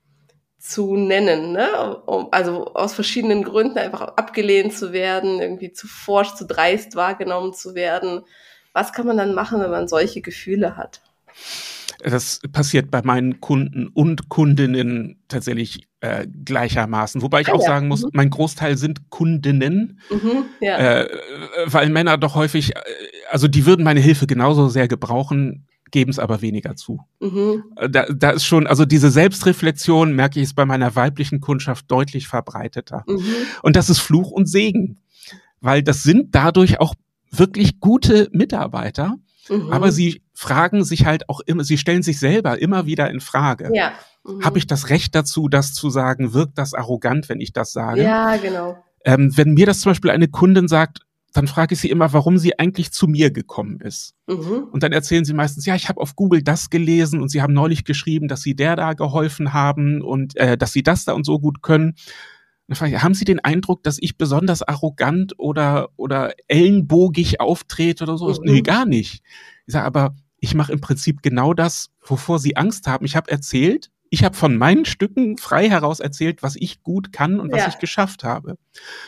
zu nennen, ne? Um, also aus verschiedenen Gründen einfach abgelehnt zu werden, irgendwie zu forsch, zu dreist wahrgenommen zu werden. Was kann man dann machen, wenn man solche Gefühle hat? Das passiert bei meinen Kunden und Kundinnen tatsächlich äh, gleichermaßen. Wobei ich ah, auch ja. sagen muss, mhm. mein Großteil sind Kundinnen, mhm, ja. äh, weil Männer doch häufig, also die würden meine Hilfe genauso sehr gebrauchen, geben es aber weniger zu. Mhm. Da, da ist schon, also diese Selbstreflexion, merke ich, ist bei meiner weiblichen Kundschaft deutlich verbreiteter. Mhm. Und das ist Fluch und Segen, weil das sind dadurch auch wirklich gute Mitarbeiter. Mhm. Aber sie fragen sich halt auch immer, sie stellen sich selber immer wieder in Frage. Ja. Mhm. Habe ich das Recht dazu, das zu sagen? Wirkt das arrogant, wenn ich das sage? Ja, genau. Ähm, wenn mir das zum Beispiel eine Kundin sagt, dann frage ich sie immer, warum sie eigentlich zu mir gekommen ist. Mhm. Und dann erzählen sie meistens, ja, ich habe auf Google das gelesen und sie haben neulich geschrieben, dass sie der da geholfen haben und äh, dass sie das da und so gut können. Dann frage ich, haben Sie den Eindruck, dass ich besonders arrogant oder oder ellenbogig auftrete oder so? Mhm. Nee, gar nicht. Ich sage, aber ich mache im Prinzip genau das, wovor Sie Angst haben. Ich habe erzählt, ich habe von meinen Stücken frei heraus erzählt, was ich gut kann und was ja. ich geschafft habe.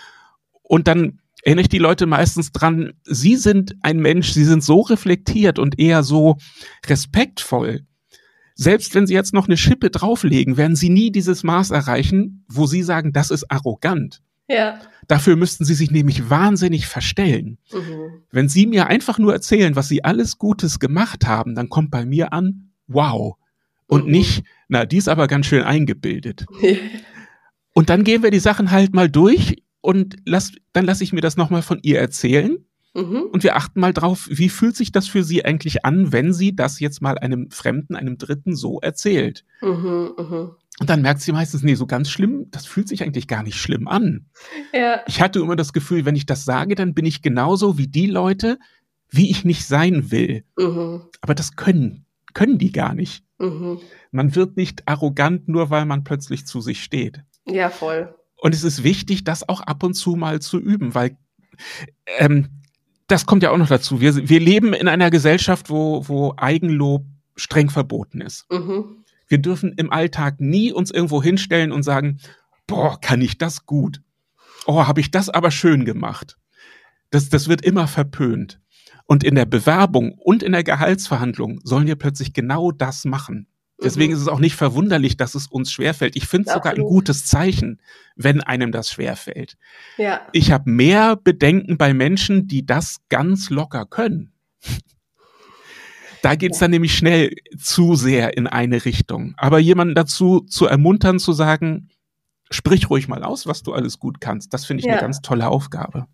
Und dann erinnere ich die Leute meistens dran, Sie sind ein Mensch, Sie sind so reflektiert und eher so respektvoll. Selbst wenn Sie jetzt noch eine Schippe drauflegen, werden Sie nie dieses Maß erreichen, wo Sie sagen, das ist arrogant. Ja. Dafür müssten Sie sich nämlich wahnsinnig verstellen. Mhm. Wenn Sie mir einfach nur erzählen, was Sie alles Gutes gemacht haben, dann kommt bei mir an, wow. Und mhm. nicht, na, die ist aber ganz schön eingebildet. Und dann gehen wir die Sachen halt mal durch und lass, dann lasse ich mir das nochmal von ihr erzählen. Mhm. Und wir achten mal drauf, wie fühlt sich das für sie eigentlich an, wenn sie das jetzt mal einem Fremden, einem Dritten so erzählt. Mhm, mh. Und dann merkt sie meistens, nee, so ganz schlimm, das fühlt sich eigentlich gar nicht schlimm an. Ja. Ich hatte immer das Gefühl, wenn ich das sage, dann bin ich genauso wie die Leute, wie ich nicht sein will. Mhm. Aber das können, können die gar nicht. Mhm. Man wird nicht arrogant, nur weil man plötzlich zu sich steht. Ja, voll. Und es ist wichtig, das auch ab und zu mal zu üben, weil ähm, das kommt ja auch noch dazu. Wir, wir leben in einer Gesellschaft, wo, wo Eigenlob streng verboten ist. Mhm. Wir dürfen im Alltag nie uns irgendwo hinstellen und sagen, boah, kann ich das gut? Oh, habe ich das aber schön gemacht. Das, das wird immer verpönt. Und in der Bewerbung und in der Gehaltsverhandlung sollen wir plötzlich genau das machen. Deswegen mhm. ist es auch nicht verwunderlich, dass es uns schwerfällt. Ich finde es sogar ein gutes Zeichen, wenn einem das schwerfällt. Ja. Ich habe mehr Bedenken bei Menschen, die das ganz locker können. Da geht's dann nämlich schnell zu sehr in eine Richtung. Aber jemanden dazu zu ermuntern, zu sagen, sprich ruhig mal aus, was du alles gut kannst, das finde ich ja. eine ganz tolle Aufgabe.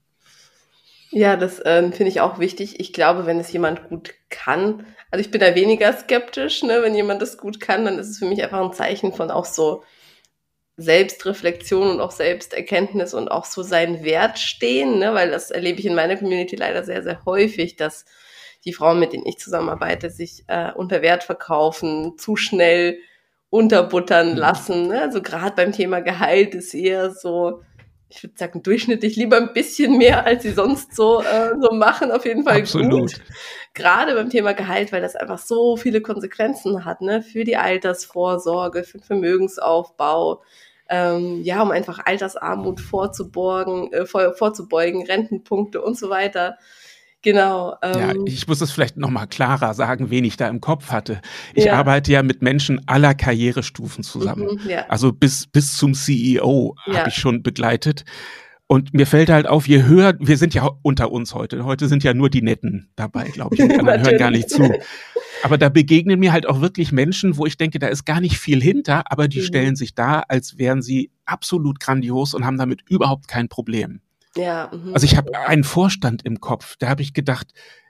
Ja, das äh, finde ich auch wichtig. Ich glaube, wenn es jemand gut kann, also ich bin da weniger skeptisch, ne, wenn jemand das gut kann, dann ist es für mich einfach ein Zeichen von auch so Selbstreflexion und auch Selbsterkenntnis und auch so seinen Wert stehen, ne, weil das erlebe ich in meiner Community leider sehr, sehr häufig, dass die Frauen, mit denen ich zusammenarbeite, sich äh, unter Wert verkaufen, zu schnell unterbuttern lassen. Ne? Also gerade beim Thema Gehalt ist eher so, ich würde sagen, durchschnittlich lieber ein bisschen mehr, als sie sonst so, äh, so machen, auf jeden Fall Absolut. Gut. Gerade beim Thema Gehalt, weil das einfach so viele Konsequenzen hat, ne? Für die Altersvorsorge, für den Vermögensaufbau, ähm, ja, um einfach Altersarmut vorzuborgen, äh, vor, vorzubeugen, Rentenpunkte und so weiter. Genau. Ähm, ja, ich muss es vielleicht nochmal klarer sagen, wen ich da im Kopf hatte. Ich ja. arbeite ja mit Menschen aller Karrierestufen zusammen. Mhm, ja. Also bis, bis zum C E O ja. habe ich schon begleitet. Und mir fällt halt auf, je höher, wir sind ja unter uns heute. Heute sind ja nur die Netten dabei, glaube ich. Und die anderen hören gar nicht zu. Aber da begegnen mir halt auch wirklich Menschen, wo ich denke, da ist gar nicht viel hinter, aber die mhm. stellen sich da, als wären sie absolut grandios und haben damit überhaupt kein Problem. Ja, mh. Also ich habe einen Vorstand im Kopf, da habe ich gedacht,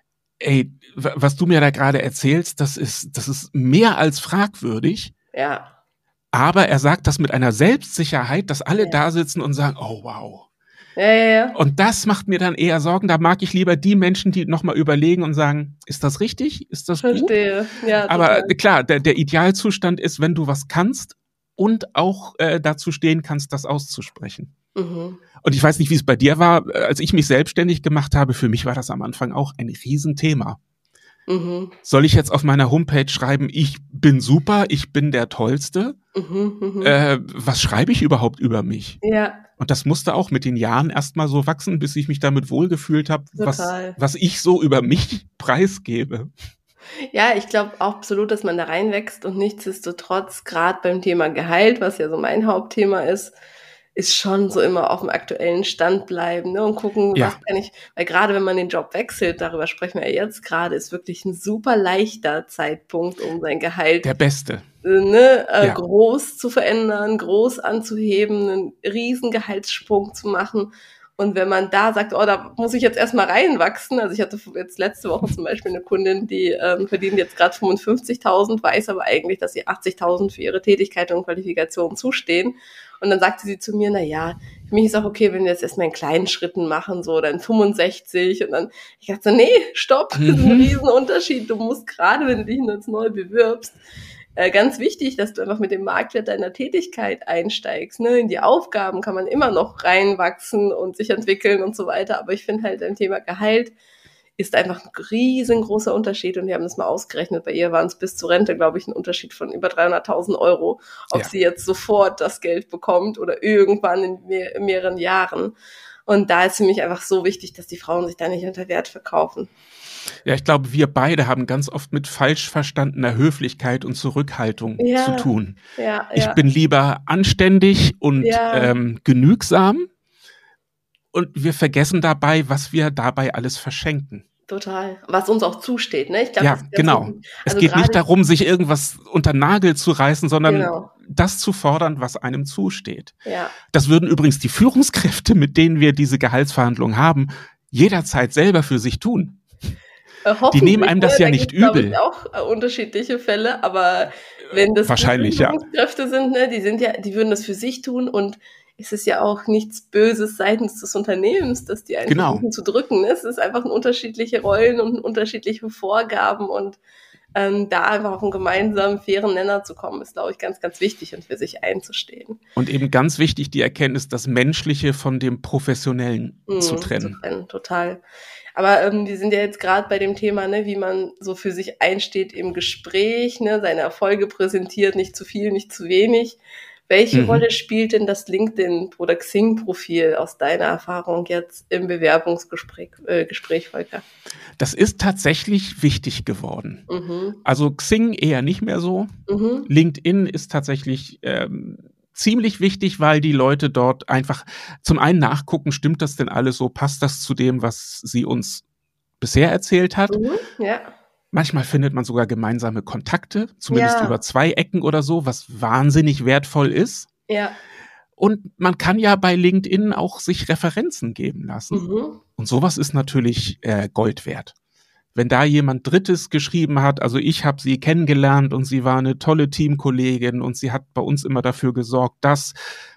ey, was du mir da gerade erzählst, das ist, das ist mehr als fragwürdig. Ja. Aber er sagt das mit einer Selbstsicherheit, dass alle ja. da sitzen und sagen, oh wow. Ja, ja, ja. Und das macht mir dann eher Sorgen. Da mag ich lieber die Menschen, die nochmal überlegen und sagen, ist das richtig? Ist das Verstehe. gut? Ja, aber total. Klar, der, der Idealzustand ist, wenn du was kannst und auch äh, dazu stehen kannst, das auszusprechen. Mhm. Und ich weiß nicht, wie es bei dir war, als ich mich selbstständig gemacht habe, für mich war das am Anfang auch ein Riesenthema. Mhm. Soll ich jetzt auf meiner Homepage schreiben, ich bin super, ich bin der Tollste? Mhm, äh, was schreibe ich überhaupt über mich? Ja. Und das musste auch mit den Jahren erstmal so wachsen, bis ich mich damit wohlgefühlt habe, was, was ich so über mich preisgebe. Ja, ich glaube absolut, dass man da reinwächst und nichtsdestotrotz, gerade beim Thema Gehalt, was ja so mein Hauptthema ist, ist schon so immer auf dem aktuellen Stand bleiben, ne, und gucken, ja. was kann ich, weil gerade wenn man den Job wechselt, darüber sprechen wir ja jetzt gerade, ist wirklich ein super leichter Zeitpunkt, um sein Gehalt der beste ne, äh, ja. groß zu verändern, groß anzuheben, einen riesen Gehaltssprung zu machen. Und wenn man da sagt, oh, da muss ich jetzt erstmal reinwachsen, also ich hatte jetzt letzte Woche zum Beispiel eine Kundin, die ähm, verdient jetzt gerade fünfundfünfzigtausend, weiß aber eigentlich, dass ihr achtzigtausend für ihre Tätigkeit und Qualifikation zustehen. Und dann sagte sie zu mir, na ja, für mich ist auch okay, wenn wir jetzt erstmal in kleinen Schritten machen, so dann fünfundsechzig. Und dann, ich dachte so, nee, stopp, das ist ein Riesenunterschied. Du musst gerade, wenn du dich jetzt neu bewirbst, äh, ganz wichtig, dass du einfach mit dem Marktwert deiner Tätigkeit einsteigst. Ne? In die Aufgaben kann man immer noch reinwachsen und sich entwickeln und so weiter. Aber ich finde halt, ein Thema Gehalt ist einfach ein riesengroßer Unterschied. Und wir haben das mal ausgerechnet. Bei ihr waren es bis zur Rente, glaube ich, ein Unterschied von über dreihunderttausend Euro, ob ja. sie jetzt sofort das Geld bekommt oder irgendwann in, mehr, in mehreren Jahren. Und da ist für mich einfach so wichtig, dass die Frauen sich da nicht unter Wert verkaufen. Ja, ich glaube, wir beide haben ganz oft mit falsch verstandener Höflichkeit und Zurückhaltung ja, zu tun. Ja, ich ja. bin lieber anständig und ja. ähm, genügsam und wir vergessen dabei, was wir dabei alles verschenken. Total. Was uns auch zusteht, ne? Ich glaube, Ja, das ist ganz genau. wichtig. Es Also geht nicht gerade darum, sich irgendwas unter den Nagel zu reißen, sondern genau. das zu fordern, was einem zusteht. Ja. Das würden übrigens die Führungskräfte, mit denen wir diese Gehaltsverhandlungen haben, jederzeit selber für sich tun. Äh, Die nehmen einem ne? das ja Da nicht gibt's, glaube ich, übel. auch äh, unterschiedliche Fälle, aber wenn das die Wahrscheinlich, ja. Führungskräfte sind, ne, die sind ja, die würden das für sich tun und es ist ja auch nichts Böses seitens des Unternehmens, dass die einen Genau. versuchen zu drücken. Ne? Es ist einfach unterschiedliche Rollen und unterschiedliche Vorgaben und ähm, da einfach auf einen gemeinsamen, fairen Nenner zu kommen, ist, glaube ich, ganz, ganz wichtig und für sich einzustehen. Und eben ganz wichtig die Erkenntnis, das Menschliche von dem Professionellen Mhm, zu trennen. Zu trennen, total. Aber ähm, wir sind ja jetzt gerade bei dem Thema, ne, wie man so für sich einsteht im Gespräch, ne, seine Erfolge präsentiert, nicht zu viel, nicht zu wenig. Welche Mhm. Rolle spielt denn das LinkedIn- oder Xing-Profil aus deiner Erfahrung jetzt im Bewerbungsgespräch, äh, Gespräch, Volker? Das ist tatsächlich wichtig geworden. Mhm. Also Xing eher nicht mehr so. Mhm. LinkedIn ist tatsächlich ähm, ziemlich wichtig, weil die Leute dort einfach zum einen nachgucken, stimmt das denn alles so, passt das zu dem, was sie uns bisher erzählt hat. Mhm. Ja. Manchmal findet man sogar gemeinsame Kontakte, zumindest Ja. über zwei Ecken oder so, was wahnsinnig wertvoll ist. Ja. Und man kann ja bei LinkedIn auch sich Referenzen geben lassen. Mhm. Und sowas ist natürlich äh, Gold wert. Wenn da jemand Drittes geschrieben hat, also ich habe sie kennengelernt und sie war eine tolle Teamkollegin und sie hat bei uns immer dafür gesorgt, dass,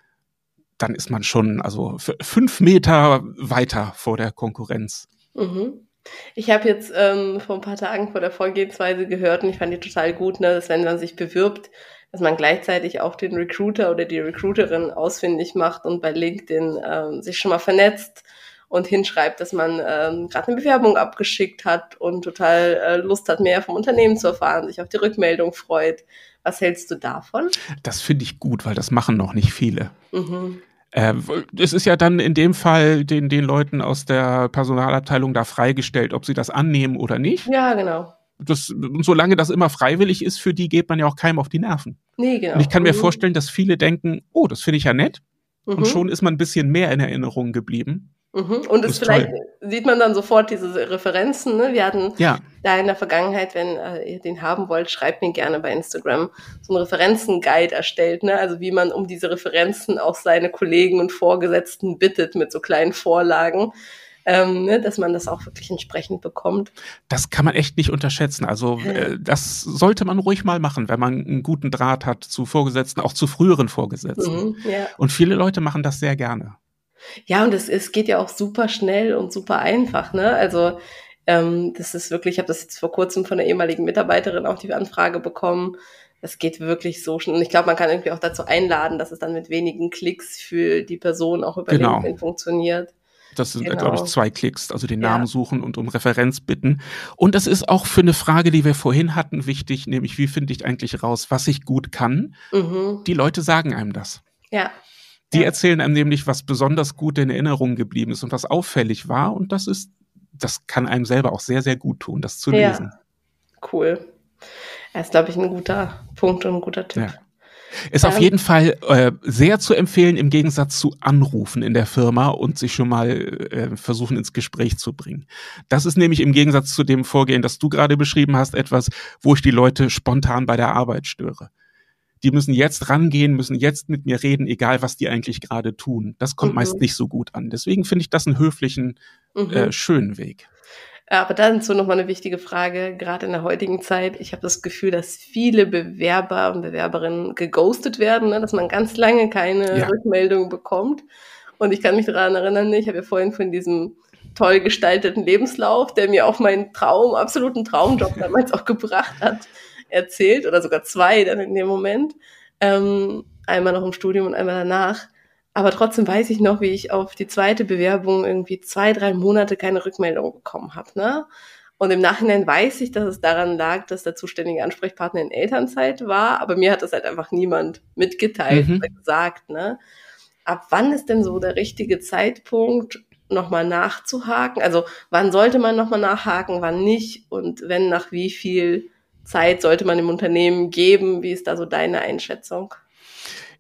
dann ist man schon also f- fünf Meter weiter vor der Konkurrenz. Mhm. Ich habe jetzt ähm, vor ein paar Tagen vor der Vorgehensweise gehört und ich fand die total gut, ne, dass wenn man sich bewirbt, dass man gleichzeitig auch den Recruiter oder die Recruiterin ausfindig macht und bei LinkedIn ähm, sich schon mal vernetzt und hinschreibt, dass man ähm, gerade eine Bewerbung abgeschickt hat und total äh, Lust hat, mehr vom Unternehmen zu erfahren, sich auf die Rückmeldung freut. Was hältst du davon? Das finde ich gut, weil das machen noch nicht viele. Mhm. Äh, es ist ja dann in dem Fall den, den Leuten aus der Personalabteilung da freigestellt, ob sie das annehmen oder nicht. Ja, genau. Das, und solange das immer freiwillig ist, für die geht man ja auch keinem auf die Nerven. Nee, genau. Und ich kann mir Mhm. vorstellen, dass viele denken, oh, das finde ich ja nett. Mhm. Und schon ist man ein bisschen mehr in Erinnerung geblieben. Mhm. Und es ist vielleicht toll. sieht man dann sofort diese Referenzen. Ne? Wir hatten Ja, da in der Vergangenheit, wenn äh, ihr den haben wollt, schreibt mir gerne bei Instagram, so einen Referenzen-Guide erstellt. Ne? Also wie man um diese Referenzen auch seine Kollegen und Vorgesetzten bittet mit so kleinen Vorlagen, ähm, ne? dass man das auch wirklich entsprechend bekommt. das kann man echt nicht unterschätzen. Also äh, das sollte man ruhig mal machen, wenn man einen guten Draht hat zu Vorgesetzten, auch zu früheren Vorgesetzten. Mhm. Ja. Und viele Leute machen das sehr gerne. Ja, und es, es geht ja auch super schnell und super einfach, ne? Also ähm, das ist wirklich, ich habe das jetzt vor kurzem von einer ehemaligen Mitarbeiterin auch die Anfrage bekommen. Das geht wirklich so schnell. Und ich glaube, man kann irgendwie auch dazu einladen, dass es dann mit wenigen Klicks für die Person auch über Genau. LinkedIn funktioniert. Das sind, Genau. glaube ich, zwei Klicks, also den Ja. Namen suchen und um Referenz bitten. Und das ist auch für eine Frage, die wir vorhin hatten, wichtig, nämlich wie finde ich eigentlich raus, was ich gut kann? Mhm. Die Leute sagen einem das. Ja. Die Ja. erzählen einem nämlich, was besonders gut in Erinnerung geblieben ist und was auffällig war. Und das ist, das kann einem selber auch sehr, sehr gut tun, das zu Ja. lesen. Cool. Das ist, glaube ich, ein guter Punkt und ein guter Tipp. Ja. Ist auf Ähm, jeden Fall äh, sehr zu empfehlen im Gegensatz zu Anrufen in der Firma und sich schon mal äh, versuchen ins Gespräch zu bringen. Das ist nämlich im Gegensatz zu dem Vorgehen, das du gerade beschrieben hast, etwas, wo ich die Leute spontan bei der Arbeit störe. Die müssen jetzt rangehen, müssen jetzt mit mir reden, egal was die eigentlich gerade tun. Das kommt Mhm. meist nicht so gut an. Deswegen finde ich das einen höflichen, Mhm. äh, schönen Weg. Aber dann so nochmal eine wichtige Frage, gerade in der heutigen Zeit. Ich habe das Gefühl, dass viele Bewerber und Bewerberinnen geghostet werden, ne? Dass man ganz lange keine Ja. Rückmeldung bekommt. Und ich kann mich daran erinnern, ich habe ja vorhin von diesem toll gestalteten Lebenslauf, der mir auch meinen Traum, absoluten Traumjob damals auch gebracht hat, erzählt. Oder sogar zwei dann in dem Moment. Ähm, einmal noch im Studium und einmal danach. Aber trotzdem weiß ich noch, wie ich auf die zweite Bewerbung irgendwie zwei, drei Monate keine Rückmeldung bekommen habe, ne? Und im Nachhinein weiß ich, dass es daran lag, dass der zuständige Ansprechpartner in Elternzeit war, aber mir hat das halt einfach niemand mitgeteilt Mhm. oder gesagt, ne? Ab wann ist denn so der richtige Zeitpunkt, nochmal nachzuhaken? Also wann sollte man nochmal nachhaken, wann nicht? Und wenn, nach wie viel Zeit sollte man dem Unternehmen geben? Wie ist da so deine Einschätzung?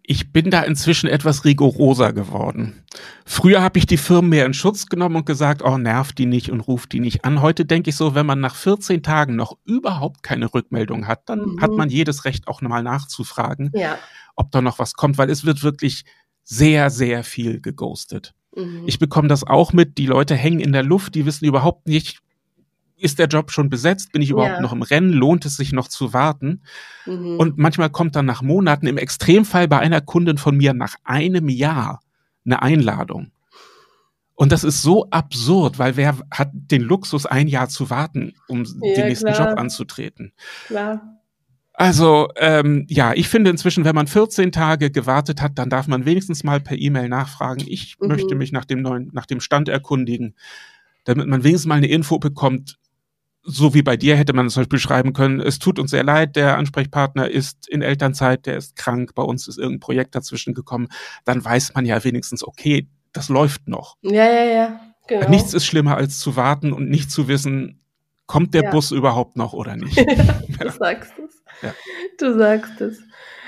Ich bin da inzwischen etwas rigoroser geworden. Früher habe ich die Firmen mehr in Schutz genommen und gesagt, oh, nervt die nicht und ruft die nicht an. Heute denke ich so, wenn man nach vierzehn Tagen noch überhaupt keine Rückmeldung hat, dann mhm. hat man jedes Recht, auch nochmal nachzufragen, ja. ob da noch was kommt, weil es wird wirklich sehr, sehr viel geghostet. Mhm. Ich bekomme das auch mit, die Leute hängen in der Luft, die wissen überhaupt nicht, ist der Job schon besetzt? Bin ich überhaupt ja. noch im Rennen? Lohnt es sich noch zu warten? Mhm. Und manchmal kommt dann nach Monaten, im Extremfall bei einer Kundin von mir nach einem Jahr eine Einladung. Und das ist so absurd, weil wer hat den Luxus, ein Jahr zu warten, um ja, den nächsten klar. Job anzutreten? Klar. Also ähm, ja, ich finde inzwischen, wenn man vierzehn Tage gewartet hat, dann darf man wenigstens mal per E-Mail nachfragen. Ich mhm. möchte mich nach dem neuen, nach dem Stand erkundigen, damit man wenigstens mal eine Info bekommt. So wie bei dir hätte man zum Beispiel schreiben können, es tut uns sehr leid, der Ansprechpartner ist in Elternzeit, der ist krank, bei uns ist irgendein Projekt dazwischen gekommen. Dann weiß man ja wenigstens, okay, das läuft noch. Ja, ja, ja, genau. Nichts ist schlimmer, als zu warten und nicht zu wissen, kommt der ja. Bus überhaupt noch oder nicht. du ja. sagst es. Ja. Du sagst es.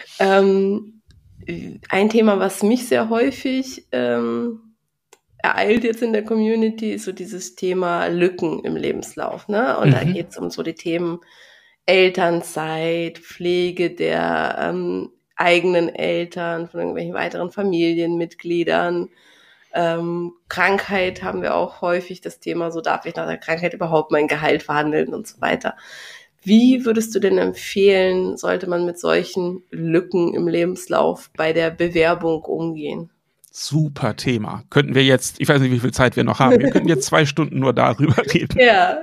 Ähm, ein Thema, was mich sehr häufig ähm, ereilt jetzt in der Community, ist so dieses Thema Lücken im Lebenslauf, ne? Und mhm. da geht es um so die Themen Elternzeit, Pflege der ähm, eigenen Eltern, von irgendwelchen weiteren Familienmitgliedern, ähm, Krankheit haben wir auch häufig das Thema, so darf ich nach der Krankheit überhaupt mein Gehalt verhandeln und so weiter. Wie würdest du denn empfehlen, sollte man mit solchen Lücken im Lebenslauf bei der Bewerbung umgehen? Super Thema. Könnten wir jetzt, ich weiß nicht, wie viel Zeit wir noch haben, wir könnten jetzt zwei Stunden nur darüber reden. Ja.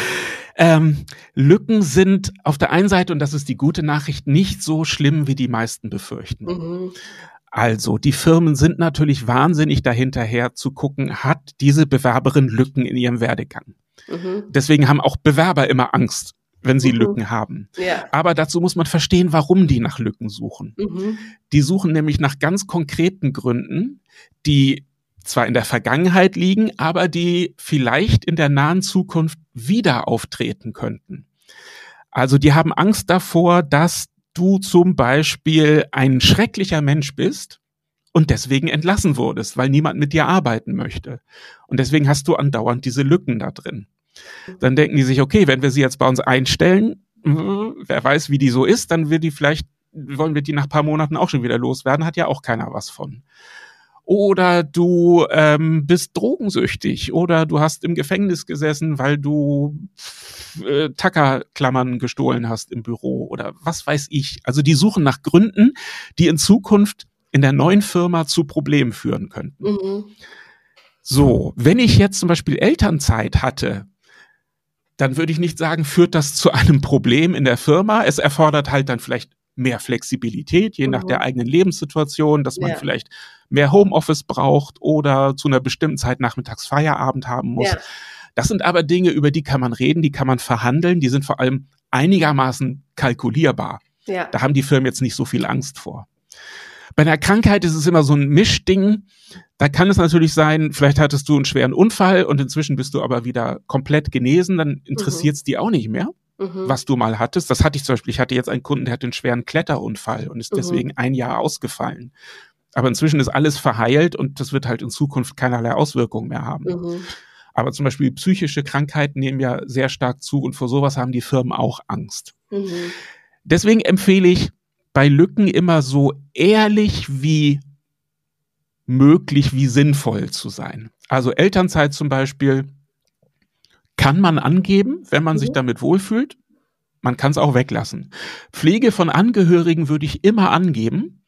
Ähm, Lücken sind auf der einen Seite, und das ist die gute Nachricht, nicht so schlimm, wie die meisten befürchten. Mhm. Also, die Firmen sind natürlich wahnsinnig dahinterher zu gucken, hat diese Bewerberin Lücken in ihrem Werdegang. Mhm. Deswegen haben auch Bewerber immer Angst, wenn sie mhm. Lücken haben. Ja. Aber dazu muss man verstehen, warum die nach Lücken suchen. Mhm. Die suchen nämlich nach ganz konkreten Gründen, die zwar in der Vergangenheit liegen, aber die vielleicht in der nahen Zukunft wieder auftreten könnten. Also die haben Angst davor, dass du zum Beispiel ein schrecklicher Mensch bist und deswegen entlassen wurdest, weil niemand mit dir arbeiten möchte. Und deswegen hast du andauernd diese Lücken da drin. Dann denken die sich, okay, wenn wir sie jetzt bei uns einstellen, wer weiß, wie die so ist, dann wird die vielleicht, wollen wir die nach ein paar Monaten auch schon wieder loswerden, hat ja auch keiner was von. Oder du ähm, bist drogensüchtig oder du hast im Gefängnis gesessen, weil du äh, Tackerklammern gestohlen hast im Büro oder was weiß ich. Also die suchen nach Gründen, die in Zukunft in der neuen Firma zu Problemen führen könnten. Mhm. So, wenn ich jetzt zum Beispiel Elternzeit hatte, dann würde ich nicht sagen, führt das zu einem Problem in der Firma. Es erfordert halt dann vielleicht mehr Flexibilität, je mhm. nach der eigenen Lebenssituation, dass man ja. vielleicht mehr Homeoffice braucht oder zu einer bestimmten Zeit nachmittags Feierabend haben muss. Ja. Das sind aber Dinge, über die kann man reden, die kann man verhandeln, die sind vor allem einigermaßen kalkulierbar. Ja. Da haben die Firmen jetzt nicht so viel Angst vor. Bei einer Krankheit ist es immer so ein Mischding. Da kann es natürlich sein, vielleicht hattest du einen schweren Unfall und inzwischen bist du aber wieder komplett genesen, dann interessiert es mhm. die auch nicht mehr, mhm. was du mal hattest. Das hatte ich zum Beispiel, ich hatte jetzt einen Kunden, der hatte einen schweren Kletterunfall und ist mhm. deswegen ein Jahr ausgefallen. Aber inzwischen ist alles verheilt und das wird halt in Zukunft keinerlei Auswirkungen mehr haben. Mhm. Aber zum Beispiel psychische Krankheiten nehmen ja sehr stark zu und vor sowas haben die Firmen auch Angst. Mhm. Deswegen empfehle ich, bei Lücken immer so ehrlich wie möglich, wie sinnvoll zu sein. Also Elternzeit zum Beispiel kann man angeben, wenn man mhm. sich damit wohlfühlt. Man kann es auch weglassen. Pflege von Angehörigen würde ich immer angeben,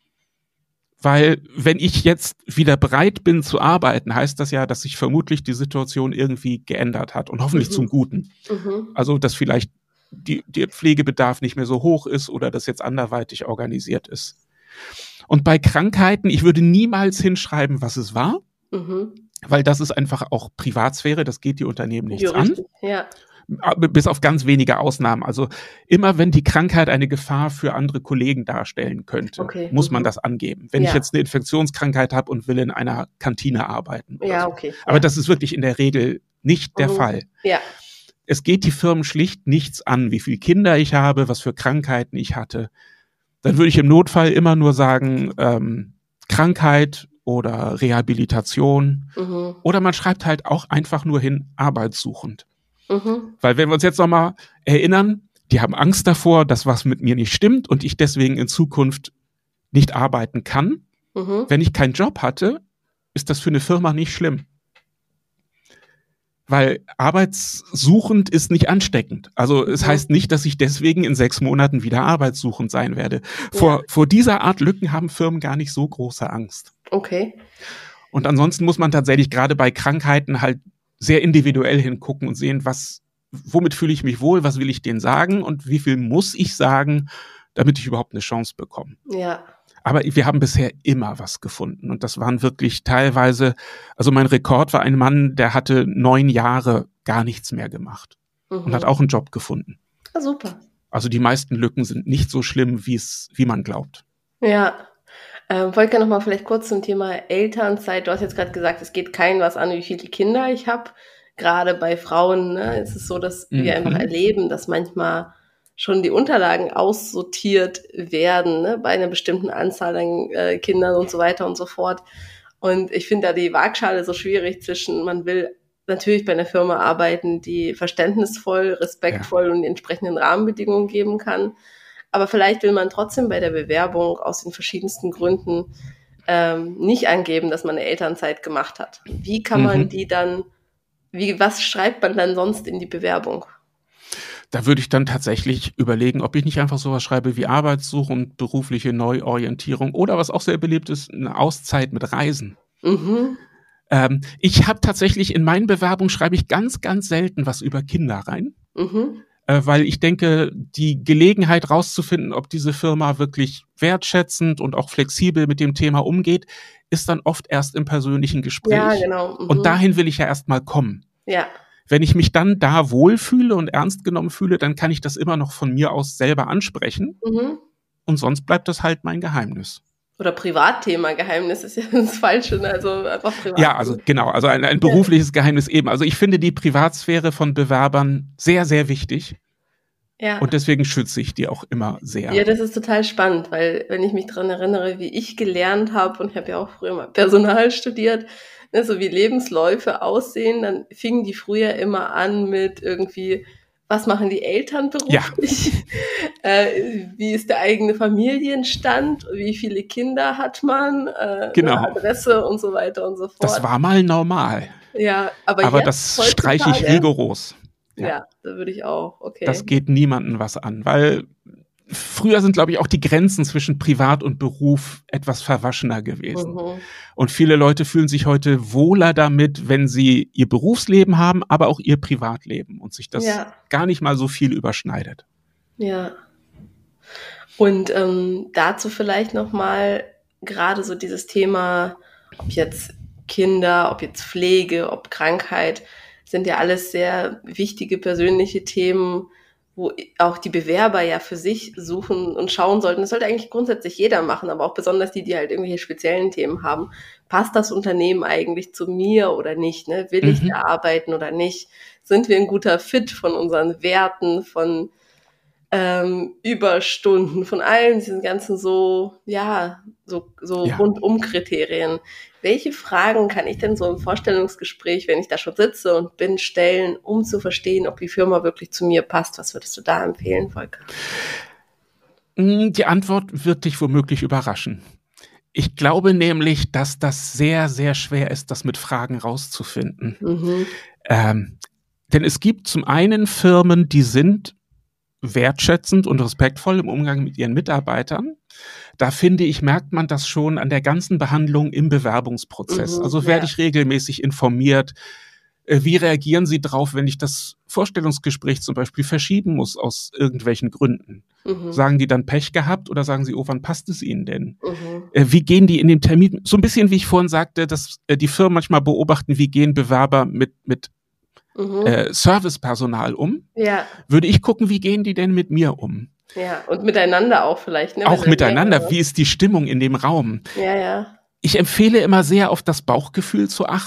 weil wenn ich jetzt wieder bereit bin zu arbeiten, heißt das ja, dass sich vermutlich die Situation irgendwie geändert hat und hoffentlich mhm. zum Guten. Mhm. Also dass vielleicht Die, der Pflegebedarf nicht mehr so hoch ist oder das jetzt anderweitig organisiert ist. Und bei Krankheiten, ich würde niemals hinschreiben, was es war, mhm. weil das ist einfach auch Privatsphäre, das geht die Unternehmen nichts ja, an. Ja. Bis auf ganz wenige Ausnahmen. Also immer wenn die Krankheit eine Gefahr für andere Kollegen darstellen könnte, okay. muss man mhm. das angeben. Wenn ja. ich jetzt eine Infektionskrankheit habe und will in einer Kantine arbeiten. Ja, so. okay. Aber ja. das ist wirklich in der Regel nicht der mhm. Fall. Ja. Es geht die Firmen schlicht nichts an, wie viele Kinder ich habe, was für Krankheiten ich hatte. dann würde ich im Notfall immer nur sagen, ähm, Krankheit oder Rehabilitation. Mhm. Oder man schreibt halt auch einfach nur hin, arbeitssuchend. Mhm. Weil wenn wir uns jetzt nochmal erinnern, die haben Angst davor, dass was mit mir nicht stimmt und ich deswegen in Zukunft nicht arbeiten kann. Mhm. Wenn ich keinen Job hatte, ist das für eine Firma nicht schlimm. Weil arbeitssuchend ist nicht ansteckend. Also es mhm. heißt nicht, dass ich deswegen in sechs Monaten wieder arbeitssuchend sein werde. Vor, ja. vor dieser Art Lücken haben Firmen gar nicht so große Angst. Okay. Und ansonsten muss man tatsächlich gerade bei Krankheiten halt sehr individuell hingucken und sehen, was, womit fühle ich mich wohl, was will ich denen sagen und wie viel muss ich sagen, damit ich überhaupt eine Chance bekomme. Ja. Aber wir haben bisher immer was gefunden und das waren wirklich teilweise, also mein Rekord war ein Mann, der hatte neun Jahre gar nichts mehr gemacht mhm. und hat auch einen Job gefunden. Ah, super. Also die meisten Lücken sind nicht so schlimm, wie es, wie man glaubt. Ja. Ähm, Volker, noch mal vielleicht kurz zum Thema Elternzeit. Du hast jetzt gerade gesagt, es geht keinem was an, wie viele Kinder ich habe. Gerade bei Frauen, ne, ist es so, dass mhm. wir einfach erleben, dass manchmal schon die Unterlagen aussortiert werden, ne, bei einer bestimmten Anzahl an äh, Kindern und so weiter und so fort. Und ich finde da die Waagschale so schwierig zwischen, man will natürlich bei einer Firma arbeiten, die verständnisvoll, respektvoll ja. und die entsprechenden Rahmenbedingungen geben kann. Aber vielleicht will man trotzdem bei der Bewerbung aus den verschiedensten Gründen ähm, nicht angeben, dass man eine Elternzeit gemacht hat. Wie kann man mhm. die dann, wie, was schreibt man dann sonst in die Bewerbung? Da würde ich dann tatsächlich überlegen, ob ich nicht einfach sowas schreibe wie Arbeitssuche und berufliche Neuorientierung oder was auch sehr beliebt ist, eine Auszeit mit Reisen. Mhm. Ähm, ich habe tatsächlich in meinen Bewerbungen schreibe ich ganz, ganz selten was über Kinder rein. Mhm. Weil ich denke, die Gelegenheit rauszufinden, ob diese Firma wirklich wertschätzend und auch flexibel mit dem Thema umgeht, ist dann oft erst im persönlichen Gespräch. Ja, genau. Mhm. Und dahin will ich ja erst mal kommen. Ja. Wenn ich mich dann da wohlfühle und ernst genommen fühle, dann kann ich das immer noch von mir aus selber ansprechen. Mhm. Und sonst bleibt das halt mein Geheimnis. Oder Privatthema, Geheimnis ist ja das Falsche, ne? Also einfach privat. Ja, also genau, also ein, ein berufliches ja. Geheimnis eben. Also ich finde die Privatsphäre von Bewerbern sehr, sehr wichtig. Ja. Und deswegen schütze ich die auch immer sehr. Ja, das ist total spannend, weil wenn ich mich dran erinnere, wie ich gelernt habe, und ich habe ja auch früher mal Personal studiert, ne, so wie Lebensläufe aussehen, dann fingen die früher immer an mit irgendwie, was machen die Eltern beruflich? Ja. äh, wie ist der eigene Familienstand? Wie viele Kinder hat man? Äh, genau. Eine Adresse und so weiter und so fort. Das war mal normal. Ja, aber, aber jetzt, das streiche ich rigoros. Ja, ja, da würde ich auch, okay. Das geht niemandem was an, weil früher sind, glaube ich, auch die Grenzen zwischen Privat und Beruf etwas verwaschener gewesen. Mhm. Und viele Leute fühlen sich heute wohler damit, wenn sie ihr Berufsleben haben, aber auch ihr Privatleben und sich das ja. gar nicht mal so viel überschneidet. Ja. Und ähm, dazu vielleicht nochmal gerade so dieses Thema, ob jetzt Kinder, ob jetzt Pflege, ob Krankheit, sind ja alles sehr wichtige persönliche Themen, wo auch die Bewerber ja für sich suchen und schauen sollten. Das sollte eigentlich grundsätzlich jeder machen, aber auch besonders die, die halt irgendwelche speziellen Themen haben. Passt das Unternehmen eigentlich zu mir oder nicht? Ne? Will ich mhm. da arbeiten oder nicht? Sind wir ein guter Fit von unseren Werten, von ähm, Überstunden, von allen diesen ganzen so, ja, so, so ja. Rundum-Kriterien? Welche Fragen kann ich denn so im Vorstellungsgespräch, wenn ich da schon sitze und bin, stellen, um zu verstehen, ob die Firma wirklich zu mir passt? Was würdest du da empfehlen, Volker? Die Antwort wird dich womöglich überraschen. Ich glaube nämlich, dass das sehr, sehr schwer ist, das mit Fragen rauszufinden. Mhm. Ähm, denn es gibt zum einen Firmen, die sind wertschätzend und respektvoll im Umgang mit ihren Mitarbeitern. Da finde ich, merkt man das schon an der ganzen Behandlung im Bewerbungsprozess. Mhm, also werde ja. ich regelmäßig informiert, wie reagieren Sie drauf, wenn ich das Vorstellungsgespräch zum Beispiel verschieben muss aus irgendwelchen Gründen? Mhm. Sagen die dann Pech gehabt oder sagen sie, oh, wann passt es Ihnen denn? Mhm. Wie gehen die in dem Termin? So ein bisschen, wie ich vorhin sagte, dass die Firmen manchmal beobachten, wie gehen Bewerber mit, mit mhm. äh, Servicepersonal um? Ja. Würde ich gucken, wie gehen die denn mit mir um? Ja, und miteinander auch vielleicht. Ne? Auch miteinander. Wie ist die Stimmung in dem Raum? Ja, ja. Ich empfehle immer sehr, auf das Bauchgefühl zu achten.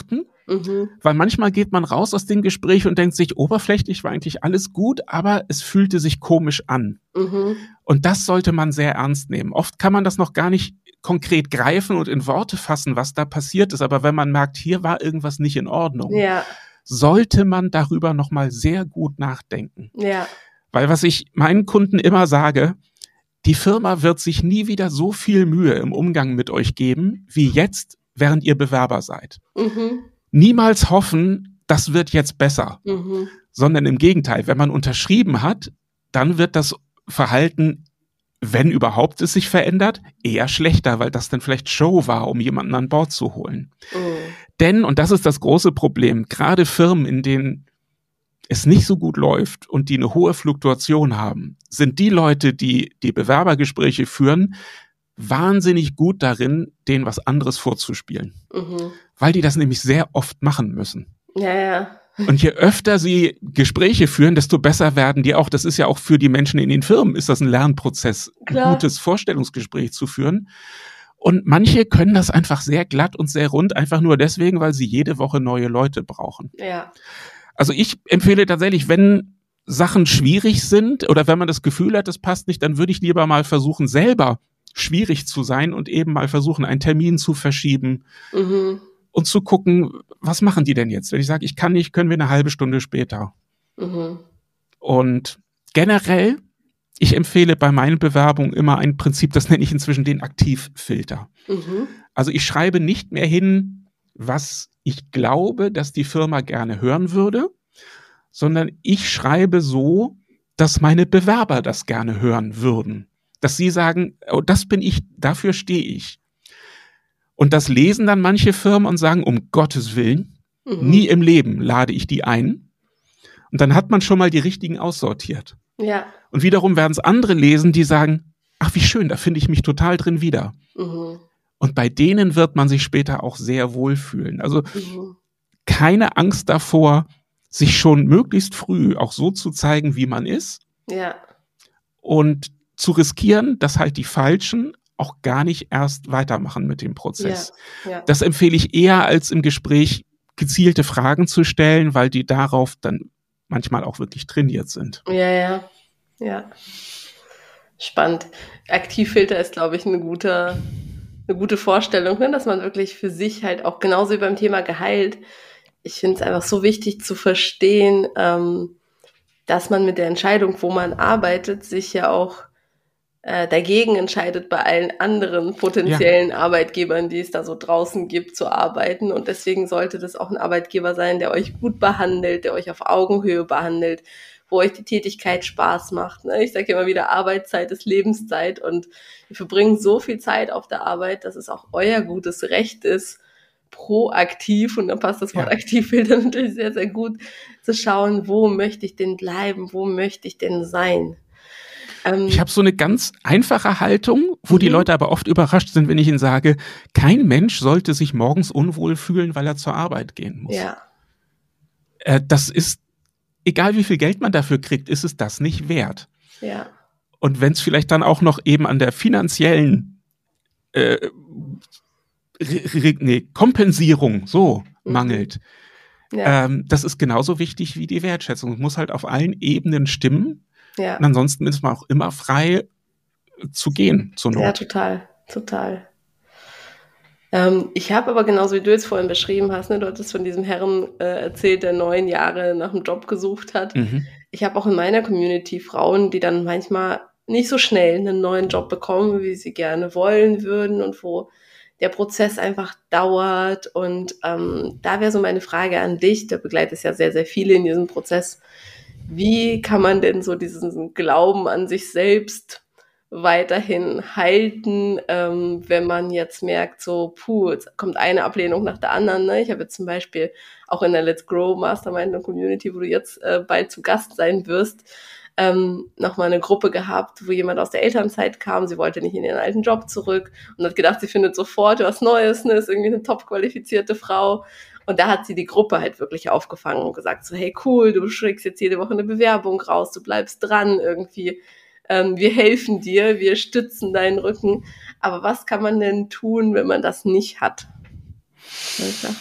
Mhm. Weil manchmal geht man raus aus dem Gespräch und denkt sich, oberflächlich war eigentlich alles gut, aber es fühlte sich komisch an. Mhm. Und das sollte man sehr ernst nehmen. Oft kann man das noch gar nicht konkret greifen und in Worte fassen, was da passiert ist. Aber wenn man merkt, hier war irgendwas nicht in Ordnung, ja. sollte man darüber nochmal sehr gut nachdenken. Ja. Weil was ich meinen Kunden immer sage, die Firma wird sich nie wieder so viel Mühe im Umgang mit euch geben, wie jetzt, während ihr Bewerber seid. Mhm. Niemals hoffen, das wird jetzt besser, mhm. sondern im Gegenteil, wenn man unterschrieben hat, dann wird das Verhalten, wenn überhaupt es sich verändert, eher schlechter, weil das dann vielleicht Show war, um jemanden an Bord zu holen. Mhm. Denn, und das ist das große Problem, gerade Firmen, in denen es nicht so gut läuft und die eine hohe Fluktuation haben, sind die Leute, die die Bewerbergespräche führen, wahnsinnig gut darin, denen was anderes vorzuspielen. Mhm. Weil die das nämlich sehr oft machen müssen. Ja, ja. Und je öfter sie Gespräche führen, desto besser werden die auch. Das ist ja auch für die Menschen in den Firmen, ist das ein Lernprozess, Klar. ein gutes Vorstellungsgespräch zu führen. Und manche können das einfach sehr glatt und sehr rund, einfach nur deswegen, weil sie jede Woche neue Leute brauchen. Ja. Also ich empfehle tatsächlich, wenn Sachen schwierig sind oder wenn man das Gefühl hat, das passt nicht, dann würde ich lieber mal versuchen, selber schwierig zu sein und eben mal versuchen, einen Termin zu verschieben mhm. und zu gucken, was machen die denn jetzt? Wenn ich sage, ich kann nicht, können wir eine halbe Stunde später. Mhm. Und generell, ich empfehle bei meinen Bewerbungen immer ein Prinzip, das nenne ich inzwischen den Aktivfilter. Mhm. Also ich schreibe nicht mehr hin, was ich glaube, dass die Firma gerne hören würde, sondern ich schreibe so, dass meine Bewerber das gerne hören würden. Dass sie sagen, oh, das bin ich, dafür stehe ich. Und das lesen dann manche Firmen und sagen, um Gottes Willen, mhm. nie im Leben lade ich die ein. Und dann hat man schon mal die richtigen aussortiert. Ja. Und wiederum werden es andere lesen, die sagen, ach wie schön, da finde ich mich total drin wieder. Mhm. Und bei denen wird man sich später auch sehr wohlfühlen. Also mhm. keine Angst davor, sich schon möglichst früh auch so zu zeigen, wie man ist. Ja. Und zu riskieren, dass halt die Falschen auch gar nicht erst weitermachen mit dem Prozess. Ja. Ja. Das empfehle ich eher, als im Gespräch gezielte Fragen zu stellen, weil die darauf dann manchmal auch wirklich trainiert sind. Ja, ja, ja. Spannend. Aktivfilter ist, glaube ich, eine gute, eine gute Vorstellung, ne? Dass man wirklich für sich halt auch genauso wie beim Thema Gehalt, ich finde es einfach so wichtig zu verstehen, ähm, dass man mit der Entscheidung, wo man arbeitet, sich ja auch äh, dagegen entscheidet, bei allen anderen potenziellen ja. Arbeitgebern, die es da so draußen gibt, zu arbeiten. Und deswegen sollte das auch ein Arbeitgeber sein, der euch gut behandelt, der euch auf Augenhöhe behandelt, wo euch die Tätigkeit Spaß macht. Ne? Ich sage immer wieder, Arbeitszeit ist Lebenszeit und wir verbringen so viel Zeit auf der Arbeit, dass es auch euer gutes Recht ist, proaktiv, und dann passt das Wort ja. Aktivfilter natürlich sehr, sehr gut, zu schauen, wo möchte ich denn bleiben, wo möchte ich denn sein. Ähm, ich habe so eine ganz einfache Haltung, wo mhm. die Leute aber oft überrascht sind, wenn ich ihnen sage, kein Mensch sollte sich morgens unwohl fühlen, weil er zur Arbeit gehen muss. Ja. Äh, das ist, egal wie viel Geld man dafür kriegt, ist es das nicht wert. Ja. Und wenn es vielleicht dann auch noch eben an der finanziellen äh, Nee, Kompensierung so mhm. mangelt. Ja. Ähm, das ist genauso wichtig wie die Wertschätzung. Es muss halt auf allen Ebenen stimmen. Ja. Und ansonsten ist man auch immer frei zu gehen zur Not. Ja, total, total. Ähm, ich habe aber genauso wie du jetzt vorhin beschrieben hast, ne, du hattest von diesem Herrn äh, erzählt, der neun Jahre nach einem Job gesucht hat. Mhm. Ich habe auch in meiner Community Frauen, die dann manchmal nicht so schnell einen neuen Job bekommen, wie sie gerne wollen würden und wo der Prozess einfach dauert. Und ähm, da wäre so meine Frage an dich, du begleitest ja sehr, sehr viele in diesem Prozess. Wie kann man denn so diesen Glauben an sich selbst weiterhin halten, ähm, wenn man jetzt merkt, so, puh, jetzt kommt eine Ablehnung nach der anderen. Ne? Ich habe jetzt zum Beispiel auch in der Let's Grow Mastermind und Community, wo du jetzt äh, bald zu Gast sein wirst, ähm, nochmal eine Gruppe gehabt, wo jemand aus der Elternzeit kam, sie wollte nicht in ihren alten Job zurück und hat gedacht, sie findet sofort was Neues, ne, ist irgendwie eine top qualifizierte Frau. Und da hat sie die Gruppe halt wirklich aufgefangen und gesagt so, hey cool, du schickst jetzt jede Woche eine Bewerbung raus, du bleibst dran irgendwie, ähm, wir helfen dir, wir stützen deinen Rücken. Aber was kann man denn tun, wenn man das nicht hat?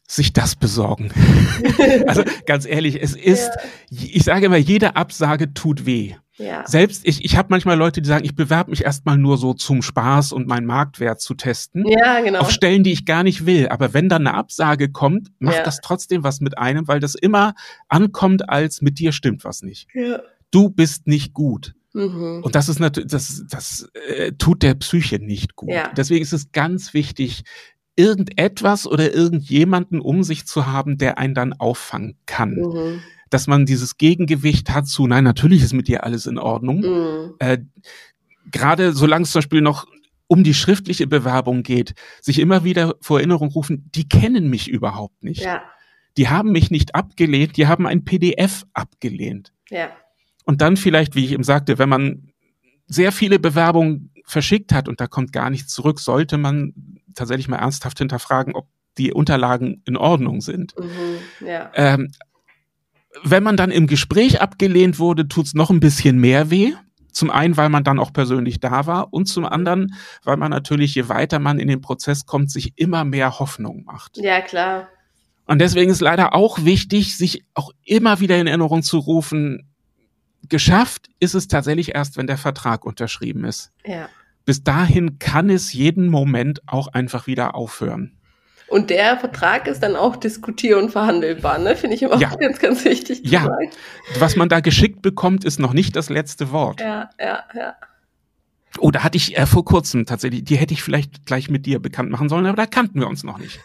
sich das besorgen. Also ganz ehrlich, es ist, ja. ich sage immer, jede Absage tut weh. Ja. Selbst ich, ich habe manchmal Leute, die sagen, ich bewerbe mich erstmal nur so zum Spaß und meinen Marktwert zu testen. Ja, genau. Auf Stellen, die ich gar nicht will. Aber wenn dann eine Absage kommt, macht ja. das trotzdem was mit einem, weil das immer ankommt, als mit dir stimmt was nicht. Ja. Du bist nicht gut. Mhm. Und das ist natürlich, das, das äh, tut der Psyche nicht gut. Ja. Deswegen ist es ganz wichtig, irgendetwas oder irgendjemanden um sich zu haben, der einen dann auffangen kann. Mhm. Dass man dieses Gegengewicht hat zu, nein, natürlich ist mit dir alles in Ordnung. Mhm. Äh, gerade solange es zum Beispiel noch um die schriftliche Bewerbung geht, sich immer wieder vor Erinnerung rufen, die kennen mich überhaupt nicht. Ja. Die haben mich nicht abgelehnt, die haben ein P D F abgelehnt. Ja. Und dann vielleicht, wie ich eben sagte, wenn man sehr viele Bewerbungen verschickt hat und da kommt gar nichts zurück, sollte man tatsächlich mal ernsthaft hinterfragen, ob die Unterlagen in Ordnung sind. Mhm, ja. Ähm, wenn man dann im Gespräch abgelehnt wurde, tut's noch ein bisschen mehr weh. Zum einen, weil man dann auch persönlich da war und zum anderen, weil man natürlich, je weiter man in den Prozess kommt, sich immer mehr Hoffnung macht. Ja, klar. Und deswegen ist leider auch wichtig, sich auch immer wieder in Erinnerung zu rufen, geschafft ist es tatsächlich erst, wenn der Vertrag unterschrieben ist. Ja. Bis dahin kann es jeden Moment auch einfach wieder aufhören. Und der Vertrag ist dann auch diskutier- und verhandelbar, ne? Finde ich immer ja. auch ganz, ganz wichtig zu ja. sagen. Was man da geschickt bekommt, ist noch nicht das letzte Wort. Ja, ja, ja. Oh, da hatte ich äh, vor kurzem tatsächlich, die hätte ich vielleicht gleich mit dir bekannt machen sollen, aber da kannten wir uns noch nicht.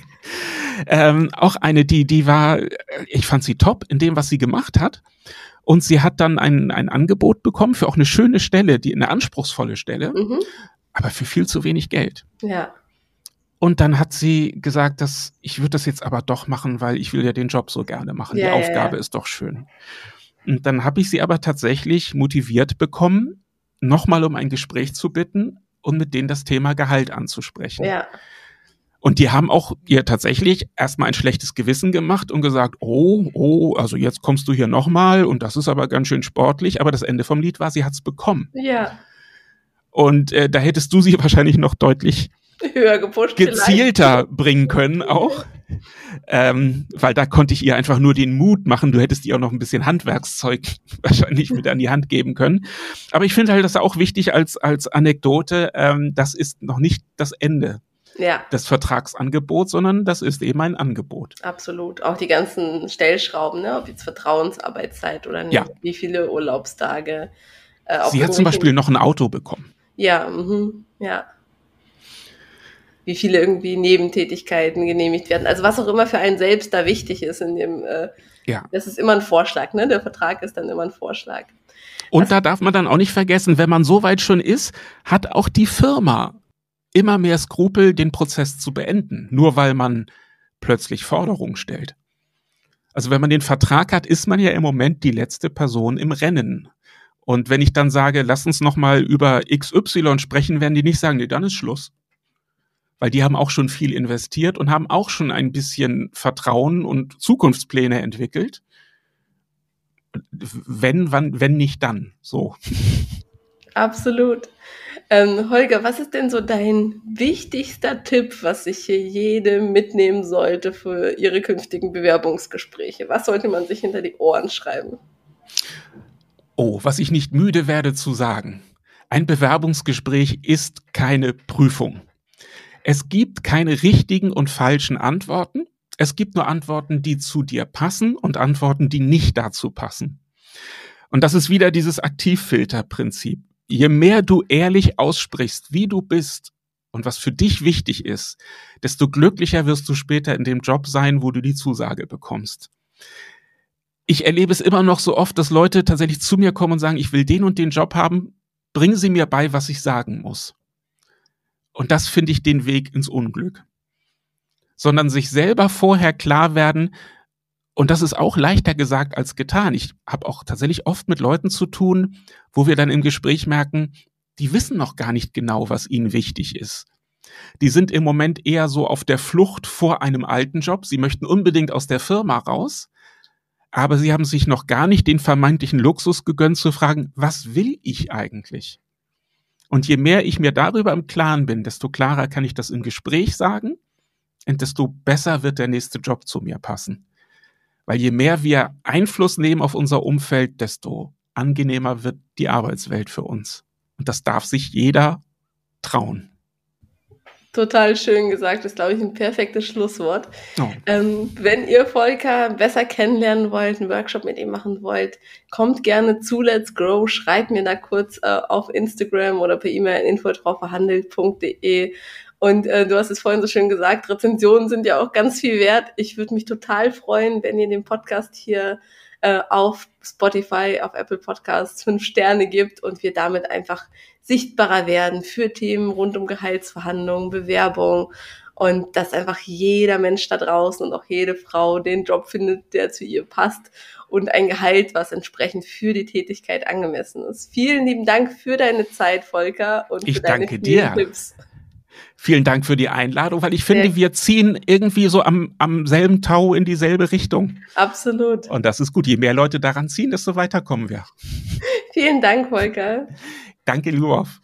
ähm, auch eine, die, die war, ich fand sie top in dem, was sie gemacht hat. Und sie hat dann ein, ein Angebot bekommen für auch eine schöne Stelle, die eine anspruchsvolle Stelle, Mhm. aber für viel zu wenig Geld. Ja. Und dann hat sie gesagt, dass ich würde das jetzt aber doch machen, weil ich will ja den Job so gerne machen. Ja, die ja, Aufgabe ja. ist doch schön. Und dann habe ich sie aber tatsächlich motiviert bekommen, nochmal um ein Gespräch zu bitten und mit denen das Thema Gehalt anzusprechen. Ja. Und die haben auch ihr tatsächlich erstmal ein schlechtes Gewissen gemacht und gesagt, oh, oh, also jetzt kommst du hier nochmal und das ist aber ganz schön sportlich. Aber das Ende vom Lied war, sie hat's bekommen. Ja. Und äh, da hättest du sie wahrscheinlich noch deutlich höher gepusht gezielter vielleicht. bringen können auch. ähm, weil da konnte ich ihr einfach nur den Mut machen. Du hättest ihr auch noch ein bisschen Handwerkszeug wahrscheinlich mit an die Hand geben können. Aber ich finde halt das auch wichtig als, als Anekdote. Ähm, das ist noch nicht das Ende. Ja. Das Vertragsangebot, sondern das ist eben ein Angebot. Absolut. Auch die ganzen Stellschrauben, ne? Ob jetzt Vertrauensarbeitszeit oder nicht, ja. wie viele Urlaubstage. Äh, Sie hat zum Beispiel noch ein Auto bekommen. Ja, mhm, ja. Wie viele irgendwie Nebentätigkeiten genehmigt werden. Also was auch immer für einen selbst da wichtig ist in dem, äh, ja. Das ist immer ein Vorschlag, ne? Der Vertrag ist dann immer ein Vorschlag. Und was, da darf man dann auch nicht vergessen, wenn man so weit schon ist, hat auch die Firma immer mehr Skrupel, den Prozess zu beenden, nur weil man plötzlich Forderungen stellt. Also wenn man den Vertrag hat, ist man ja im Moment die letzte Person im Rennen. Und wenn ich dann sage, lass uns noch mal über X Y sprechen, werden die nicht sagen, nee, dann ist Schluss. Weil die haben auch schon viel investiert und haben auch schon ein bisschen Vertrauen und Zukunftspläne entwickelt. Wenn, wann, wenn nicht dann, so. Absolut. Ähm, Holger, was ist denn so dein wichtigster Tipp, was sich hier jede mitnehmen sollte für ihre künftigen Bewerbungsgespräche? Was sollte man sich hinter die Ohren schreiben? Oh, was ich nicht müde werde zu sagen. Ein Bewerbungsgespräch ist keine Prüfung. Es gibt keine richtigen und falschen Antworten. Es gibt nur Antworten, die zu dir passen und Antworten, die nicht dazu passen. Und das ist wieder dieses Aktivfilterprinzip. Je mehr du ehrlich aussprichst, wie du bist und was für dich wichtig ist, desto glücklicher wirst du später in dem Job sein, wo du die Zusage bekommst. Ich erlebe es immer noch so oft, dass Leute tatsächlich zu mir kommen und sagen, ich will den und den Job haben, bringen Sie mir bei, was ich sagen muss. Und das finde ich den Weg ins Unglück. Sondern sich selber vorher klar werden, und das ist auch leichter gesagt als getan. Ich habe auch tatsächlich oft mit Leuten zu tun, wo wir dann im Gespräch merken, die wissen noch gar nicht genau, was ihnen wichtig ist. Die sind im Moment eher so auf der Flucht vor einem alten Job. Sie möchten unbedingt aus der Firma raus, aber sie haben sich noch gar nicht den vermeintlichen Luxus gegönnt zu fragen, was will ich eigentlich? Und je mehr ich mir darüber im Klaren bin, desto klarer kann ich das im Gespräch sagen. desto besser wird der nächste Job zu mir passen. Weil je mehr wir Einfluss nehmen auf unser Umfeld, desto angenehmer wird die Arbeitswelt für uns. Und das darf sich jeder trauen. Total schön gesagt, das ist, glaube ich, ein perfektes Schlusswort. Oh. Ähm, wenn ihr Volker besser kennenlernen wollt, einen Workshop mit ihm machen wollt, kommt gerne zu Let's Grow, schreibt mir da kurz äh, auf Instagram oder per E-Mail info at frauverhandelt punkt de. Und äh, du hast es vorhin so schön gesagt, Rezensionen sind ja auch ganz viel wert. Ich würde mich total freuen, wenn ihr den Podcast hier äh, auf Spotify, auf Apple Podcasts fünf Sterne gibt und wir damit einfach sichtbarer werden für Themen rund um Gehaltsverhandlungen, Bewerbung und dass einfach jeder Mensch da draußen und auch jede Frau den Job findet, der zu ihr passt und ein Gehalt, was entsprechend für die Tätigkeit angemessen ist. Vielen lieben Dank für deine Zeit, Volker, und ich für deine danke vielen dir. Tipps. Vielen Dank für die Einladung, weil ich finde, Sehr. wir ziehen irgendwie so am, am selben Tau in dieselbe Richtung. Absolut. Und das ist gut. Je mehr Leute daran ziehen, desto weiter kommen wir. Vielen Dank, Volker. Danke, Lubov.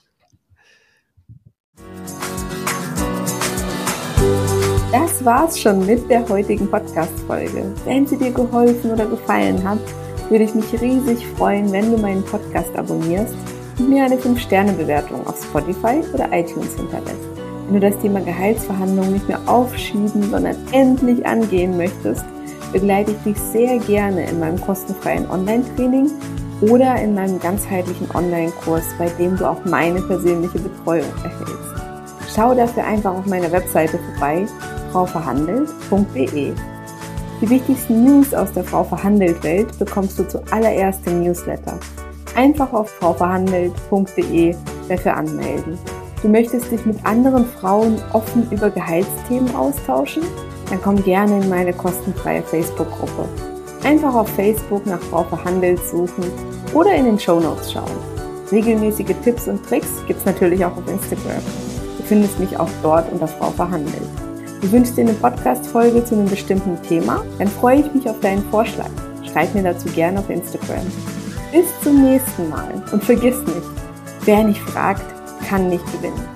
Das war's schon mit der heutigen Podcast-Folge. Wenn sie dir geholfen oder gefallen hat, würde ich mich riesig freuen, wenn du meinen Podcast abonnierst und mir eine fünf Sterne Bewertung auf Spotify oder iTunes hinterlässt. Wenn du das Thema Gehaltsverhandlungen nicht mehr aufschieben, sondern endlich angehen möchtest, begleite ich dich sehr gerne in meinem kostenfreien Online-Training oder in meinem ganzheitlichen Online-Kurs, bei dem du auch meine persönliche Betreuung erhältst. Schau dafür einfach auf meiner Webseite vorbei, frau verhandelt punkt de. Die wichtigsten News aus der Frau Verhandelt Welt bekommst du zuallererst im Newsletter. Einfach auf frau verhandelt punkt de dafür anmelden. Du möchtest dich mit anderen Frauen offen über Gehaltsthemen austauschen? Dann komm gerne in meine kostenfreie Facebook-Gruppe. Einfach auf Facebook nach Frau Verhandelt suchen oder in den Shownotes schauen. Regelmäßige Tipps und Tricks gibt's natürlich auch auf Instagram. Du findest mich auch dort unter Frau Verhandelt. Du wünschst dir eine Podcast-Folge zu einem bestimmten Thema? Dann freue ich mich auf deinen Vorschlag. Schreib mir dazu gerne auf Instagram. Bis zum nächsten Mal und vergiss nicht, wer nicht fragt, kann nicht gewinnen.